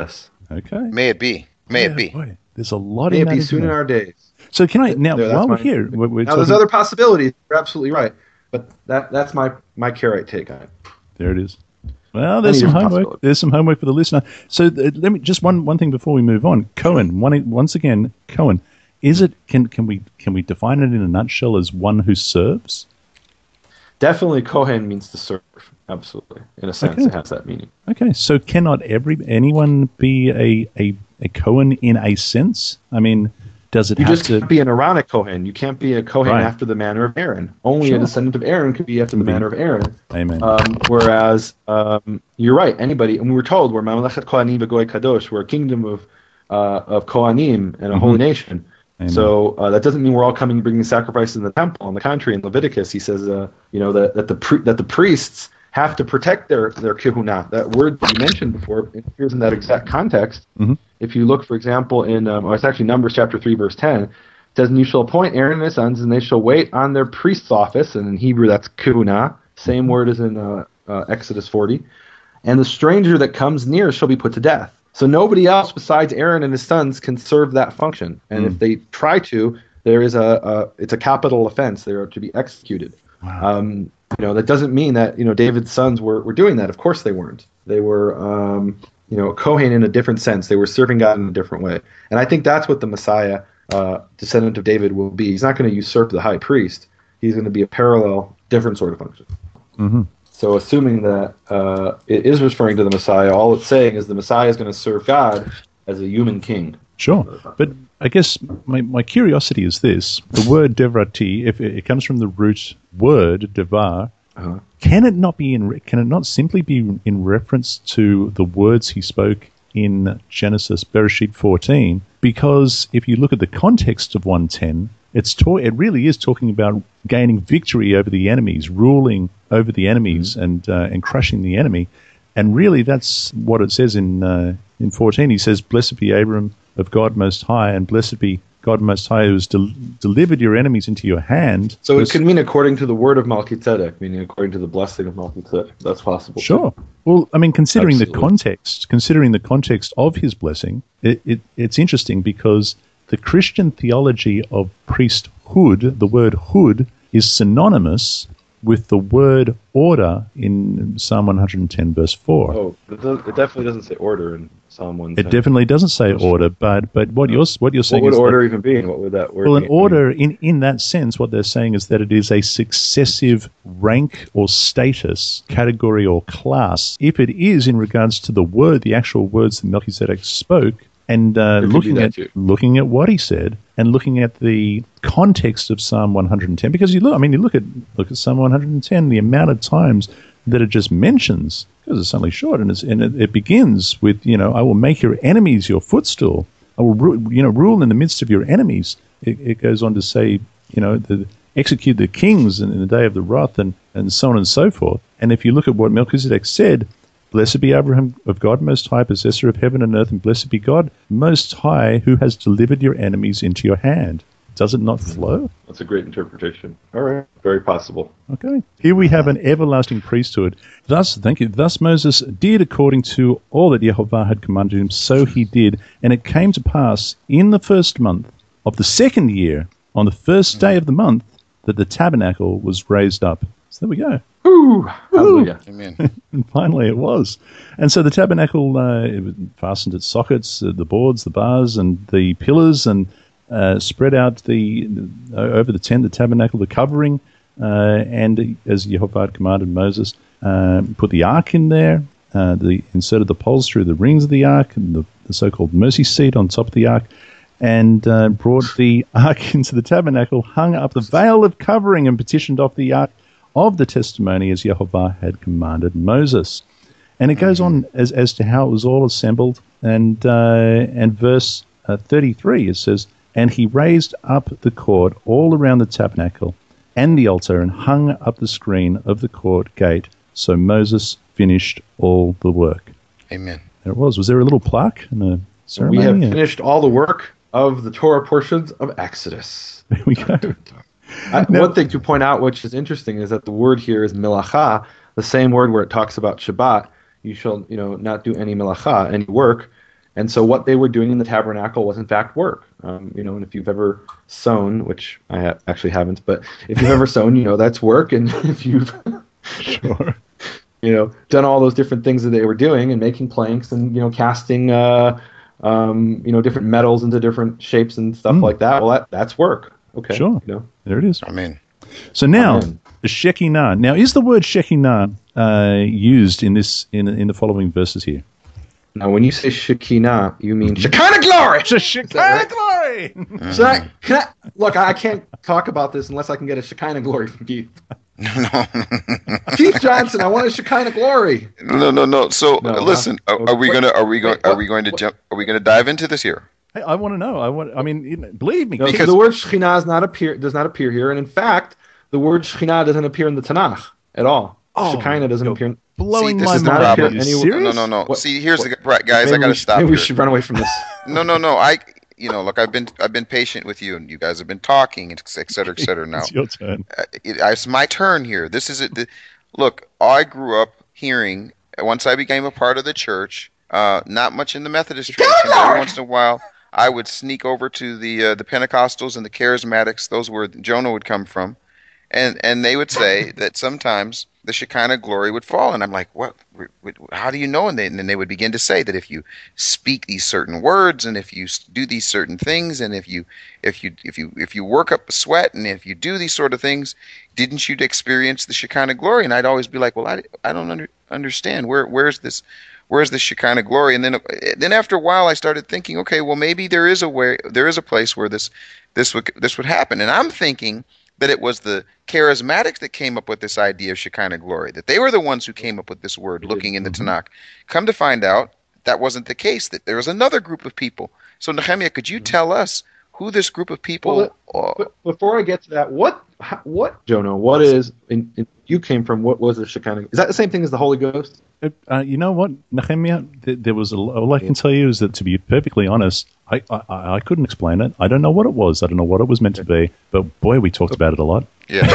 Okay. May it be. May Yeah, it be. boy, there's a lot May in it that. be isn't soon in there? our days. So can I now, There, that's while we're my- here, we're, we're Now, there's talking- other possibilities. You're absolutely right, but that that's my my Karaite take on it. There it is. Well, there's Many some different homework. possibilities. There's some homework for the listener. So uh, let me just one one thing before we move on. Cohen, one, once again, Cohen, is it can can we can we define it in a nutshell as one who serves? Definitely, Kohen means to serve. Absolutely, in a sense, Okay. it has that meaning. Okay, so cannot every anyone be a a, a Cohen in a sense? I mean, does it You have just to? can't be an Aaronic Kohen. You can't be a Kohen Right. after the manner of Aaron. Only Sure. a descendant of Aaron could be after the Be- manner of Aaron. Amen. Um, whereas um, you're right. Anybody, and we were told we're Mamlechet Kohanim Begoy Kadosh. We're a kingdom of uh, of Kohanim and a holy nation. Amen. So uh, that doesn't mean we're all coming bringing sacrifices in the temple. On the contrary, in Leviticus, he says, uh, you know, that that the pri- that the priests have to protect their their kihuna. That word that you mentioned before it appears in that exact context. Mhm. If you look, for example, in um, oh, it's actually Numbers chapter three, verse ten. It says, "And you shall appoint Aaron and his sons, and they shall wait on their priest's office." And in Hebrew, that's kihuna. Same word as in uh, uh, Exodus forty. "And the stranger that comes near shall be put to death." So nobody else besides Aaron and his sons can serve that function. And Mm. if they try to, there is a, a it's a capital offense. They are to be executed. Wow. Um, you know, that doesn't mean that, you know, David's sons were, were doing that. Of course they weren't. They were, um, you know, Kohen in a different sense. They were serving God in a different way. And I think that's what the Messiah, uh, descendant of David, will be. He's not going to usurp the high priest. He's going to be a parallel, different sort of function. hmm So assuming that uh, it is referring to the Messiah, all it's saying is the Messiah is going to serve God as a human king. Sure, but I guess my, my curiosity is this: the word devrati, if it, it comes from the root word devar, Uh-huh. can it not be in? re- Can it not simply be in reference to the words he spoke in Genesis Bereshit fourteen? Because if you look at the context of one ten, it's ta- it really is talking about gaining victory over the enemies, ruling over the enemies, and uh, and crushing the enemy. And really, that's what it says in uh, in fourteen. He says, "Blessed be Abram of God Most High, and blessed be God Most High, who has del- delivered your enemies into your hand." So it Was- could mean according to the word of Melchizedek, meaning according to the blessing of Melchizedek. That's possible. Sure. Well, I mean, considering the Absolutely. context, considering the context of his blessing, it, it, it's interesting because the Christian theology of priesthood, the word hood, is synonymous with the word order in Psalm one hundred ten, verse four. Oh, it, does, it definitely doesn't say order in Psalm one ten. It definitely doesn't say order, but but what you're what you're What saying would is that- order even be? What would that word well, an mean? order, in, in that sense, what they're saying is that it is a successive rank or status, category or class. If it is in regards to the word, the actual words that Melchizedek spoke, and uh, It could be looking that at too. looking at what he said, and looking at the context of Psalm one hundred ten, because you look, I mean, you look at look at Psalm one hundred ten, the amount of times that it just mentions, because it's only short, and, it's, and it, it begins with, you know, "I will make your enemies your footstool. I will, ru- you know, rule in the midst of your enemies." It, it goes on to say, you know, the, execute the kings in, in the day of the wrath, and, and so on and so forth. And if you look at what Melchizedek said, "Blessed be Abraham of God Most High, possessor of heaven and earth, and blessed be God Most High, who has delivered your enemies into your hand." Does it not flow? That's a great interpretation. All right. Very possible. Okay. Here we have an everlasting priesthood. Thus, thank you. Thus Moses did according to all that Jehovah had commanded him, so he did. And it came to pass in the first month of the second year, on the first day of the month, that the tabernacle was raised up. So there we go. Woo! Hallelujah. Amen. And finally it was. And so the tabernacle, uh, it was fastened its sockets, uh, the boards, the bars, and the pillars, and uh, spread out the uh, over the tent, the tabernacle, the covering, uh, and as Jehovah had commanded Moses, uh, put the ark in there, uh, the inserted the poles through the rings of the ark, and the, the so-called mercy seat on top of the ark, and uh, brought the ark into the tabernacle, hung up the veil of covering, and petitioned off the ark of the testimony as Jehovah had commanded Moses. And it goes on as, as to how it was all assembled. And uh, and verse uh, thirty-three, it says, "And he raised up the cord all around the tabernacle and the altar, and hung up the screen of the court gate. So Moses finished all the work." Amen. There it was. Was there a little plaque and a ceremony? We have Yeah. finished all the work of the Torah portions of Exodus. There we go. I, Now- one thing to point out, which is interesting, is that the word here is milacha, the same word where it talks about Shabbat. You shall, you know, not do any milacha, any work. And so what they were doing in the tabernacle was in fact work. Um, you know, and if you've ever sewn, which I ha- actually haven't, but if you've ever sewn, you know that's work. And if you've, Sure. you know, done all those different things that they were doing and making planks and you know casting, uh, um, you know, different metals into different shapes and stuff Mm. like that. Well, that that's work. Okay. Sure. You know. There it is. I mean, So now, Amen. the Shekinah. Now, is the word Shekinah uh, used in this in in the following verses here? Now, when you say Shekinah, you mean Shekinah glory. Shekinah right? glory. So I, can I, look, I can't talk about this unless I can get a Shekinah glory from Keith. Keith Johnson, I want a Shekinah glory. no, no, no. So No, uh, listen, huh? are, are we What- gonna are we going wait, are what- we going to what- jump? Are we going to dive into this here? Hey, I want to know. I want. I mean, you know, believe me. No, Because- the word Shekinah does not appear does not appear here, and in fact, the word Shekinah doesn't appear in the Tanakh at all. Oh, Shekinah doesn't go- appear. In, Blowing See, this my is the mind. problem. Are you Any- serious? No, no, no. What- See, here's what- the right, guys. I maybe got to we should- stop Maybe here. we should run away from this. No, no, no. I, you know, look, I've been I've been patient with you, and you guys have been talking, et cetera, et cetera. Now, It's your turn. uh, it, it's my turn here. This is it. The, look, I grew up hearing once I became a part of the church. Uh, not much in the Methodist tradition, but every once in a while, I would sneak over to the uh, the Pentecostals and the Charismatics. Those where Jonah would come from, and and they would say that sometimes the Shekinah glory would fall, and I'm like, what? How do you know? And, they, and then they would begin to say that if you speak these certain words, and if you do these certain things, and if you if you if you if you work up a sweat, and if you do these sort of things, didn't you experience the Shekinah glory? And I'd always be like, well, I, I don't under, understand where where's this where's the Shekinah glory? And then then after a while, I started thinking, okay, well, maybe there is a way, there is a place where this this would this would happen, and I'm thinking that it was the charismatics that came up with this idea of Shekinah glory, that they were the ones who came up with this word, looking in the Mm-hmm. Tanakh. Come to find out, that wasn't the case, that there was another group of people. So, Nehemiah, could you tell us who this group of people... Well, uh, But before I get to that, what how- what Jonah? What is? In, in, you came from what was the Shekinah? Is that the same thing as the Holy Ghost? Uh, you know what, Nehemiah? Th- there was a, all I can tell you is that, to be perfectly honest, I, I I couldn't explain it. I don't know what it was. I don't know what it was meant to be. But boy, we talked about it a lot. yeah.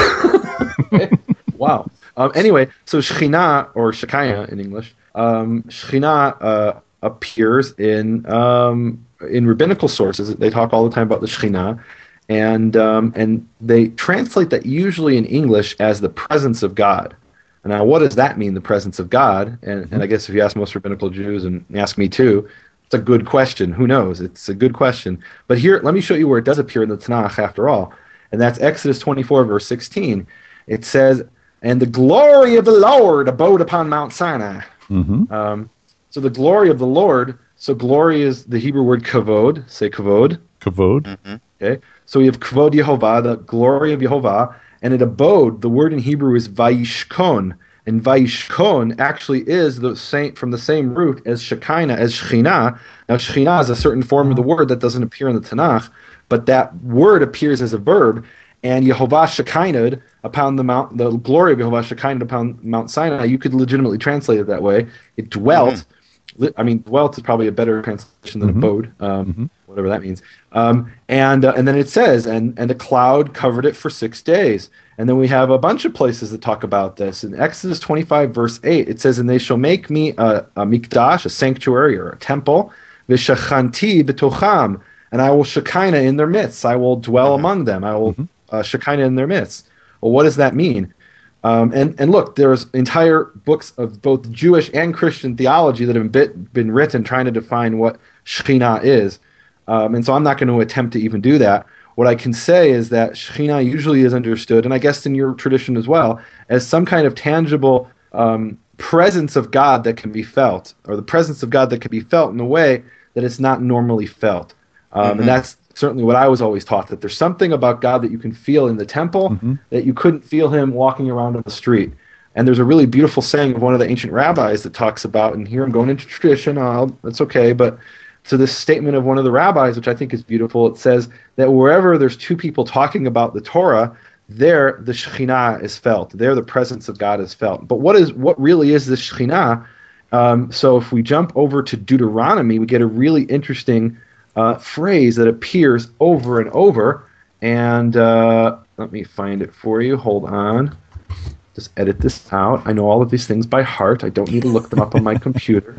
Wow. Um, anyway, so Shekhinah, or Shekinah in English, um, Shekhinah uh, appears in um, in rabbinical sources. They talk all the time about the Shekhinah, and um, and they translate that usually in English as the presence of God. Now, what does that mean, the presence of God? And, and I guess if you ask most rabbinical Jews, and ask me too, it's a good question. Who knows? It's a good question. But here, let me show you where it does appear in the Tanakh after all. And that's Exodus twenty-four, verse sixteen. It says, and the glory of the Lord abode upon Mount Sinai. Mm-hmm. Um, so the glory of the Lord, so glory is the Hebrew word kavod. Say kavod. Kavod. Okay. So we have kavod Yehovah, the glory of Yehovah, and it abode. The word in Hebrew is vayishkon, and vayishkon actually is the same from the same root as Shekinah, as Shekhinah. Now Shekhinah is a certain form of the word that doesn't appear in the Tanakh, but that word appears as a verb. And Yehovah Shekinah upon the mount, the glory of Yehovah Shekinah upon Mount Sinai. You could legitimately translate it that way. It dwelt. Li- I mean, dwelt is probably a better translation than Mhm. abode, um, Mhm. whatever that means. Um, and uh, and then it says, and and a cloud covered it for six days. And then we have a bunch of places that talk about this. In Exodus twenty-five, verse eight, it says, and they shall make me a, a mikdash, a sanctuary or a temple, v'shachanti b'tocham, and I will Shekinah in their midst. I will dwell among them. I will uh, Shekinah in their midst. Well, what does that mean? Um, and, and look, there's entire books of both Jewish and Christian theology that have been, been written trying to define what Shekhinah is. Um, and so I'm not going to attempt to even do that. What I can say is that Shekhinah usually is understood, and I guess in your tradition as well, as some kind of tangible um, presence of God that can be felt, or the presence of God that can be felt in a way that it's not normally felt. Um, Mhm. And that's certainly what I was always taught, that there's something about God that you can feel in the temple Mhm. that you couldn't feel him walking around on the street. And there's a really beautiful saying of one of the ancient rabbis that talks about, and here I'm going into tradition, I'll, that's okay, but to this statement of one of the rabbis, which I think is beautiful, it says that wherever there's two people talking about the Torah, there the Shekhinah is felt. There the presence of God is felt. But what is what really is this Shekhinah? Um, so if we jump over to Deuteronomy, we get a really interesting uh, phrase that appears over and over. And uh, let me find it for you. Hold on. Just edit this out. I know all of these things by heart. I don't need to look them up on my computer.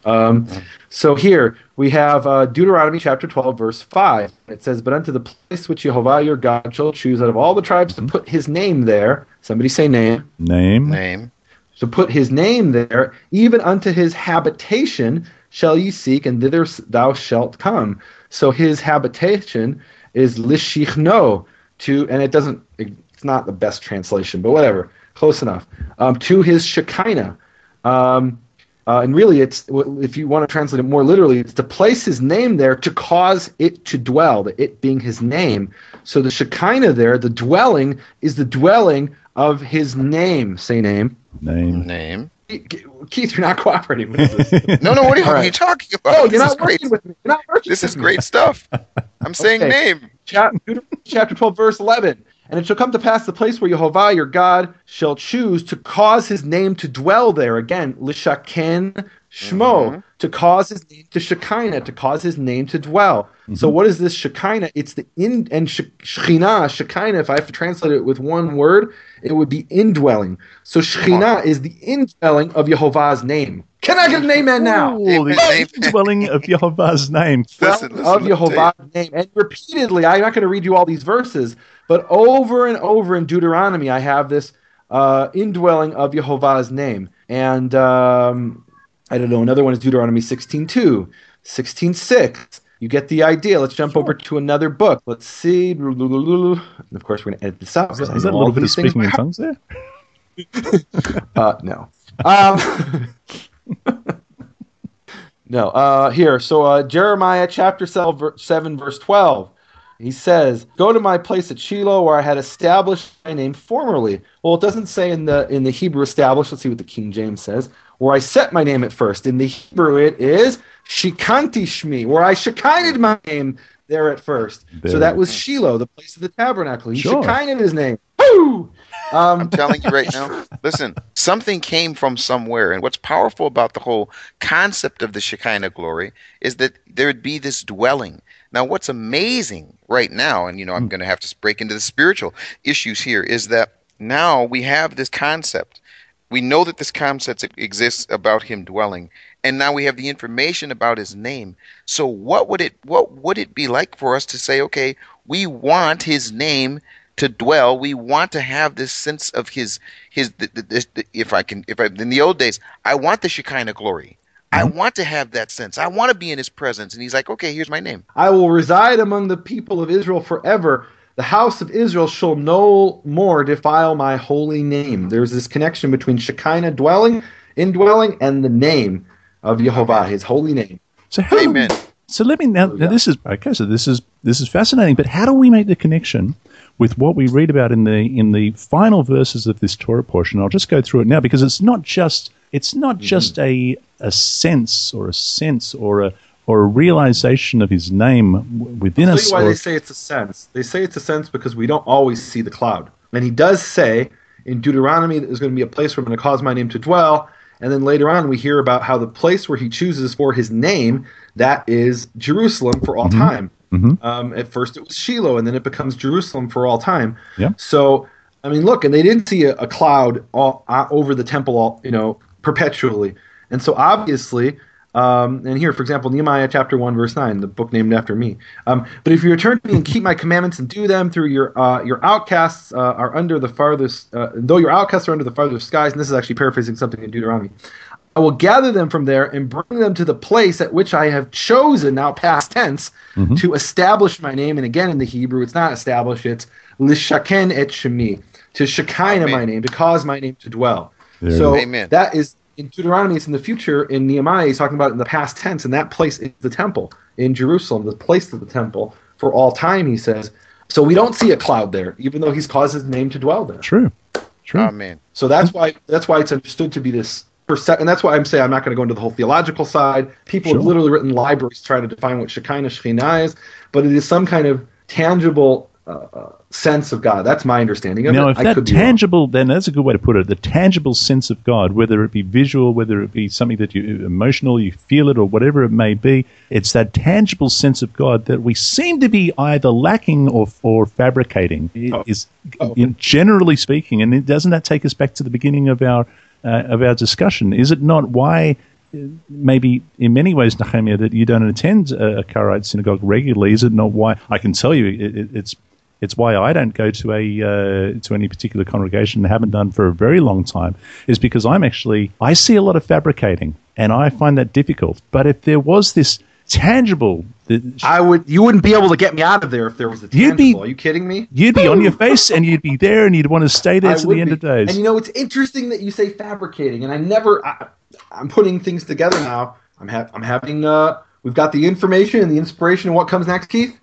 Um, so here we have uh, Deuteronomy chapter twelve, verse five. It says, "But unto the place which Jehovah your God shall choose out of all the tribes to put his name there." Somebody say name. Name. Name. To put his name there, even unto his habitation shall ye seek, and thither thou shalt come. So his habitation is Lishichno, to, and it doesn't, it's not the best translation, but whatever, close enough. Um, to his Shekinah. Um, Uh, and really, it's if you want to translate it more literally, it's to place his name there to cause it to dwell, the it being his name. So the Shekinah there, the dwelling, is the dwelling of his name. Say name. Name. Name. Keith, you're not cooperating with this. No, no, what are, you, All what are right. you talking about? Oh, this you're is not great. working with me. You're not working This with is me. great stuff. I'm saying Okay. name. Chap- Chapter twelve, verse eleven. And it shall come to pass the place where Jehovah your God shall choose to cause his name to dwell there. Again, Lishaken Shmo, Mhm. to cause his name to Shekinah, to cause his name to dwell. So what is this Shekinah? It's the in and Sh- Shekhinah, Shekinah, if I have to translate it with one word, it would be indwelling. So Shekhinah is the indwelling of Jehovah's name. Can I get an amen now? Oh, the Amen. indwelling of Jehovah's name. Listen, listen, of let me tell you. Jehovah's name. And repeatedly, I'm not going to read you all these verses, but over and over in Deuteronomy, I have this uh, indwelling of Jehovah's name. And um, I don't know, another one is Deuteronomy sixteen two, sixteen six. You get the idea. Let's jump over to another book. Let's see. And of course, we're going to edit this out. Is that, is that a little bit of speaking in tongues there? Uh, no. Um, no. Uh, here. So uh, Jeremiah chapter seven, verse twelve. He says, "Go to my place at Shiloh where I had established my name formerly." Well, it doesn't say in the in the Hebrew established. Let's see what the King James says. Where I set my name at first. In the Hebrew, it is Shikanti Shmi, where I shekined my name there at first. There. So that was Shiloh, the place of the tabernacle. He Sure. shekined his name. Woo! Um, I'm telling you right now, listen, something came from somewhere. And what's powerful about the whole concept of the Shekinah glory is that there would be this dwelling. Now, what's amazing right now, and you know, I'm going to have to break into the spiritual issues here, is that now we have this concept. We know that this concept exists about him dwelling, and now we have the information about his name. So what would it what would it be like for us to say, okay, we want his name to dwell. We want to have this sense of his his. The, the, this, the, if I can, if I in the old days, I want the Shekinah glory. I want to have that sense. I want to be in his presence. And he's like, okay, here's my name. I will reside among the people of Israel forever. The house of Israel shall no more defile my holy name. There's this connection between Shekinah dwelling, indwelling, and the name of Jehovah, his holy name. So how do we- Amen. so let me now, now. This is okay. So this is this is fascinating. But how do we make the connection with what we read about in the in the final verses of this Torah portion? I'll just go through it now because it's not just it's not just a a sense or a sense or a or a realization of his name w- within I'll us. tell you why or- they say it's a sense. They say it's a sense because we don't always see the cloud. And he does say in Deuteronomy that there's going to be a place where I'm going to cause my name to dwell. And then later on we hear about how the place where he chooses for his name, that is Jerusalem for all time. Mhm. Um, at first it was Shiloh, and then it becomes Jerusalem for all time. Yeah. So, I mean, look, and they didn't see a, a cloud all, uh, over the temple, all, you know, perpetually. And so obviously, um, and here, for example, Nehemiah chapter one, verse nine, the book named after me. Um, but if you return to me and keep my commandments and do them, through your uh, your outcasts uh, are under the farthest, uh, though your outcasts are under the farthest skies, and this is actually paraphrasing something in Deuteronomy, I will gather them from there and bring them to the place at which I have chosen, now past tense, Mhm. to establish my name. And again, in the Hebrew, it's not establish, it's lishaken et shemi, to shekinah Amen. my name, to cause my name to dwell. There it So is. Amen. that is, in Deuteronomy, it's in the future. In Nehemiah, he's talking about it in the past tense, and that place is the temple in Jerusalem, the place of the temple for all time, he says. So we don't see a cloud there, even though he's caused his name to dwell there. True. True. Amen. So that's why that's why it's understood to be this percent, and that's why I'm saying I'm not going to go into the whole theological side. People have Sure. literally written libraries trying to define what Shekinah Shekhinah is, but it is some kind of tangible uh, uh, sense of God. That's my understanding of Now, it. if I that could be wrong. tangible, then that's a good way to put it. The tangible sense of God, whether it be visual, whether it be something that you emotional, you feel it, or whatever it may be, it's that tangible sense of God that we seem to be either lacking or or fabricating. It Oh. is Oh. in- generally speaking, and it, doesn't that take us back to the beginning of our uh, of our discussion? Is it not why maybe in many ways, Nehemiah, that you don't attend a, a Karaite synagogue regularly. Is it not why? I can tell you, it, it, it's it's why I don't go to a uh, to any particular congregation and haven't done for a very long time. Is because I'm actually I see a lot of fabricating, and I find that difficult. But if there was this tangible, I would. You wouldn't be able to get me out of there if there was a tangible. You'd be, Are you kidding me? You'd be on your face, and you'd be there, and you'd want to stay there to the end be. of days. And you know, it's interesting that you say fabricating, and I never. I, I'm putting things together now. I'm ha- I'm having. Uh, we've got the information and the inspiration. And what comes next, Keith?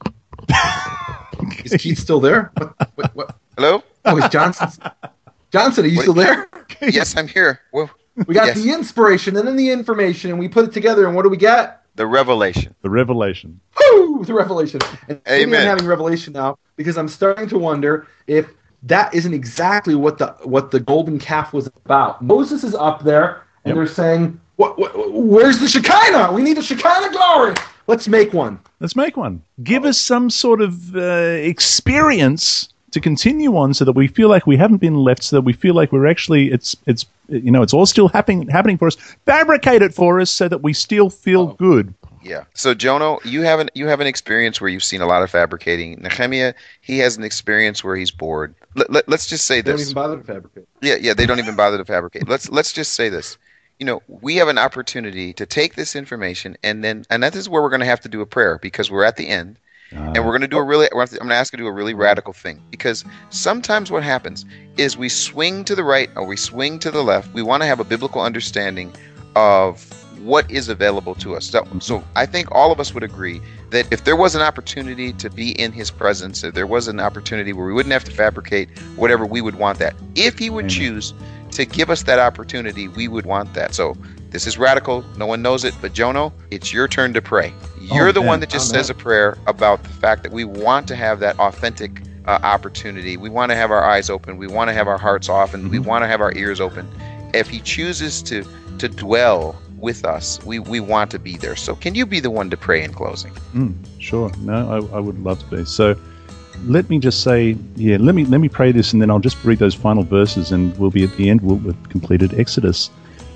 Is Keith still there? What, what, what? Hello? Oh, is Johnson? Johnson, are you what? still there? Yes, I'm here. Well, we got yes. the inspiration and then the information, and we put it together, and what do we get? The revelation. The revelation. Woo! The revelation. And Amen. I'm having revelation now because I'm starting to wonder if that isn't exactly what the what the golden calf was about. Moses is up there, and yep. they're saying, "What? what where's the Shekinah? We need a Shekinah glory. Let's make one. Let's make one. Give us some sort of uh, experience to continue on, so that we feel like we haven't been left, so that we feel like we're actually it's it's you know it's all still happening happening for us. Fabricate it for us so that we still feel oh. good." Yeah. So Jono, you have an you have an experience where you've seen a lot of fabricating. Nehemiah, he has an experience where he's bored. Let, let, let's just say they this. They don't even bother to fabricate. Yeah, yeah, they don't even bother to fabricate. Let's let's just say this. You know, we have an opportunity to take this information and then, and that is where we're going to have to do a prayer, because we're at the end, uh, and we're going to do a really. I'm going to ask you to do a really radical thing, because sometimes what happens is we swing to the right or we swing to the left. We want to have a biblical understanding of what is available to us. So, so I think all of us would agree that if there was an opportunity to be in his presence, if there was an opportunity where we wouldn't have to fabricate whatever, we would want that. If he would Amen. choose to give us that opportunity, we would want that. So this is radical. No one knows it, but Jono, it's your turn to pray. You're oh, the man. one that just oh, says a prayer about the fact that we want to have that authentic uh, opportunity. We want to have our eyes open. We want to have our hearts off, and mm-hmm. we want to have our ears open. If he chooses to to dwell with us, we, we want to be there. So can you be the one to pray in closing? Mm, sure. No, I, I would love to be. So let me just say, yeah, let me let me pray this, and then I'll just read those final verses, and we'll be at the end. We'll have completed Exodus.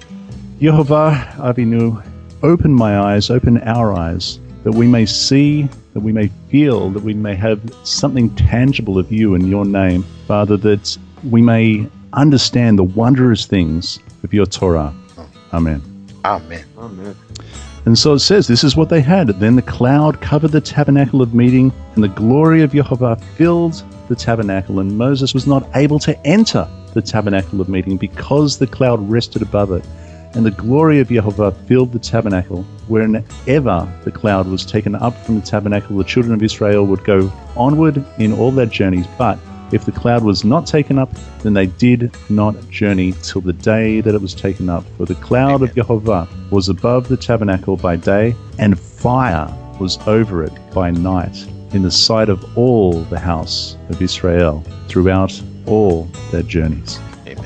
Yehovah Avinu, open my eyes, open our eyes, that we may see, that we may feel, that we may have something tangible of you in your name, Father, that we may understand the wondrous things of your Torah. Amen. Amen. Amen. And so it says, this is what they had. Then the cloud covered the tabernacle of meeting, and the glory of Yehovah filled the tabernacle, and Moses was not able to enter the tabernacle of meeting because the cloud rested above it. And the glory of Yehovah filled the tabernacle. Whenever the cloud was taken up from the tabernacle, the children of Israel would go onward in all their journeys. But if the cloud was not taken up, then they did not journey till the day that it was taken up. For the cloud Amen. of Yehovah was above the tabernacle by day, and fire was over it by night, in the sight of all the house of Israel throughout all their journeys.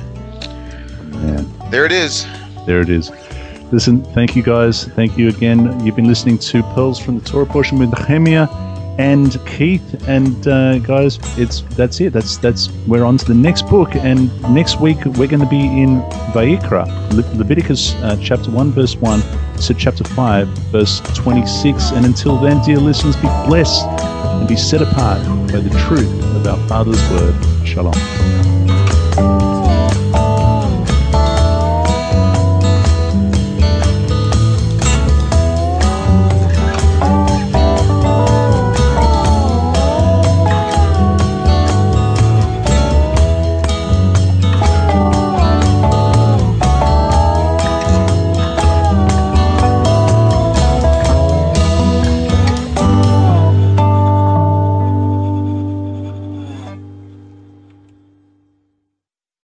Amen. Amen. There it is. There it is. Listen, thank you guys. Thank you again. You've been listening to Pearls from the Torah portion with Nehemiah and Keith, and uh, guys, it's that's it. That's that's we're on to the next book, and next week we're going to be in Vayikra, Le- Leviticus uh, chapter one, verse one, to chapter five, verse twenty-six. And until then, dear listeners, be blessed and be set apart by the truth of our Father's word. Shalom.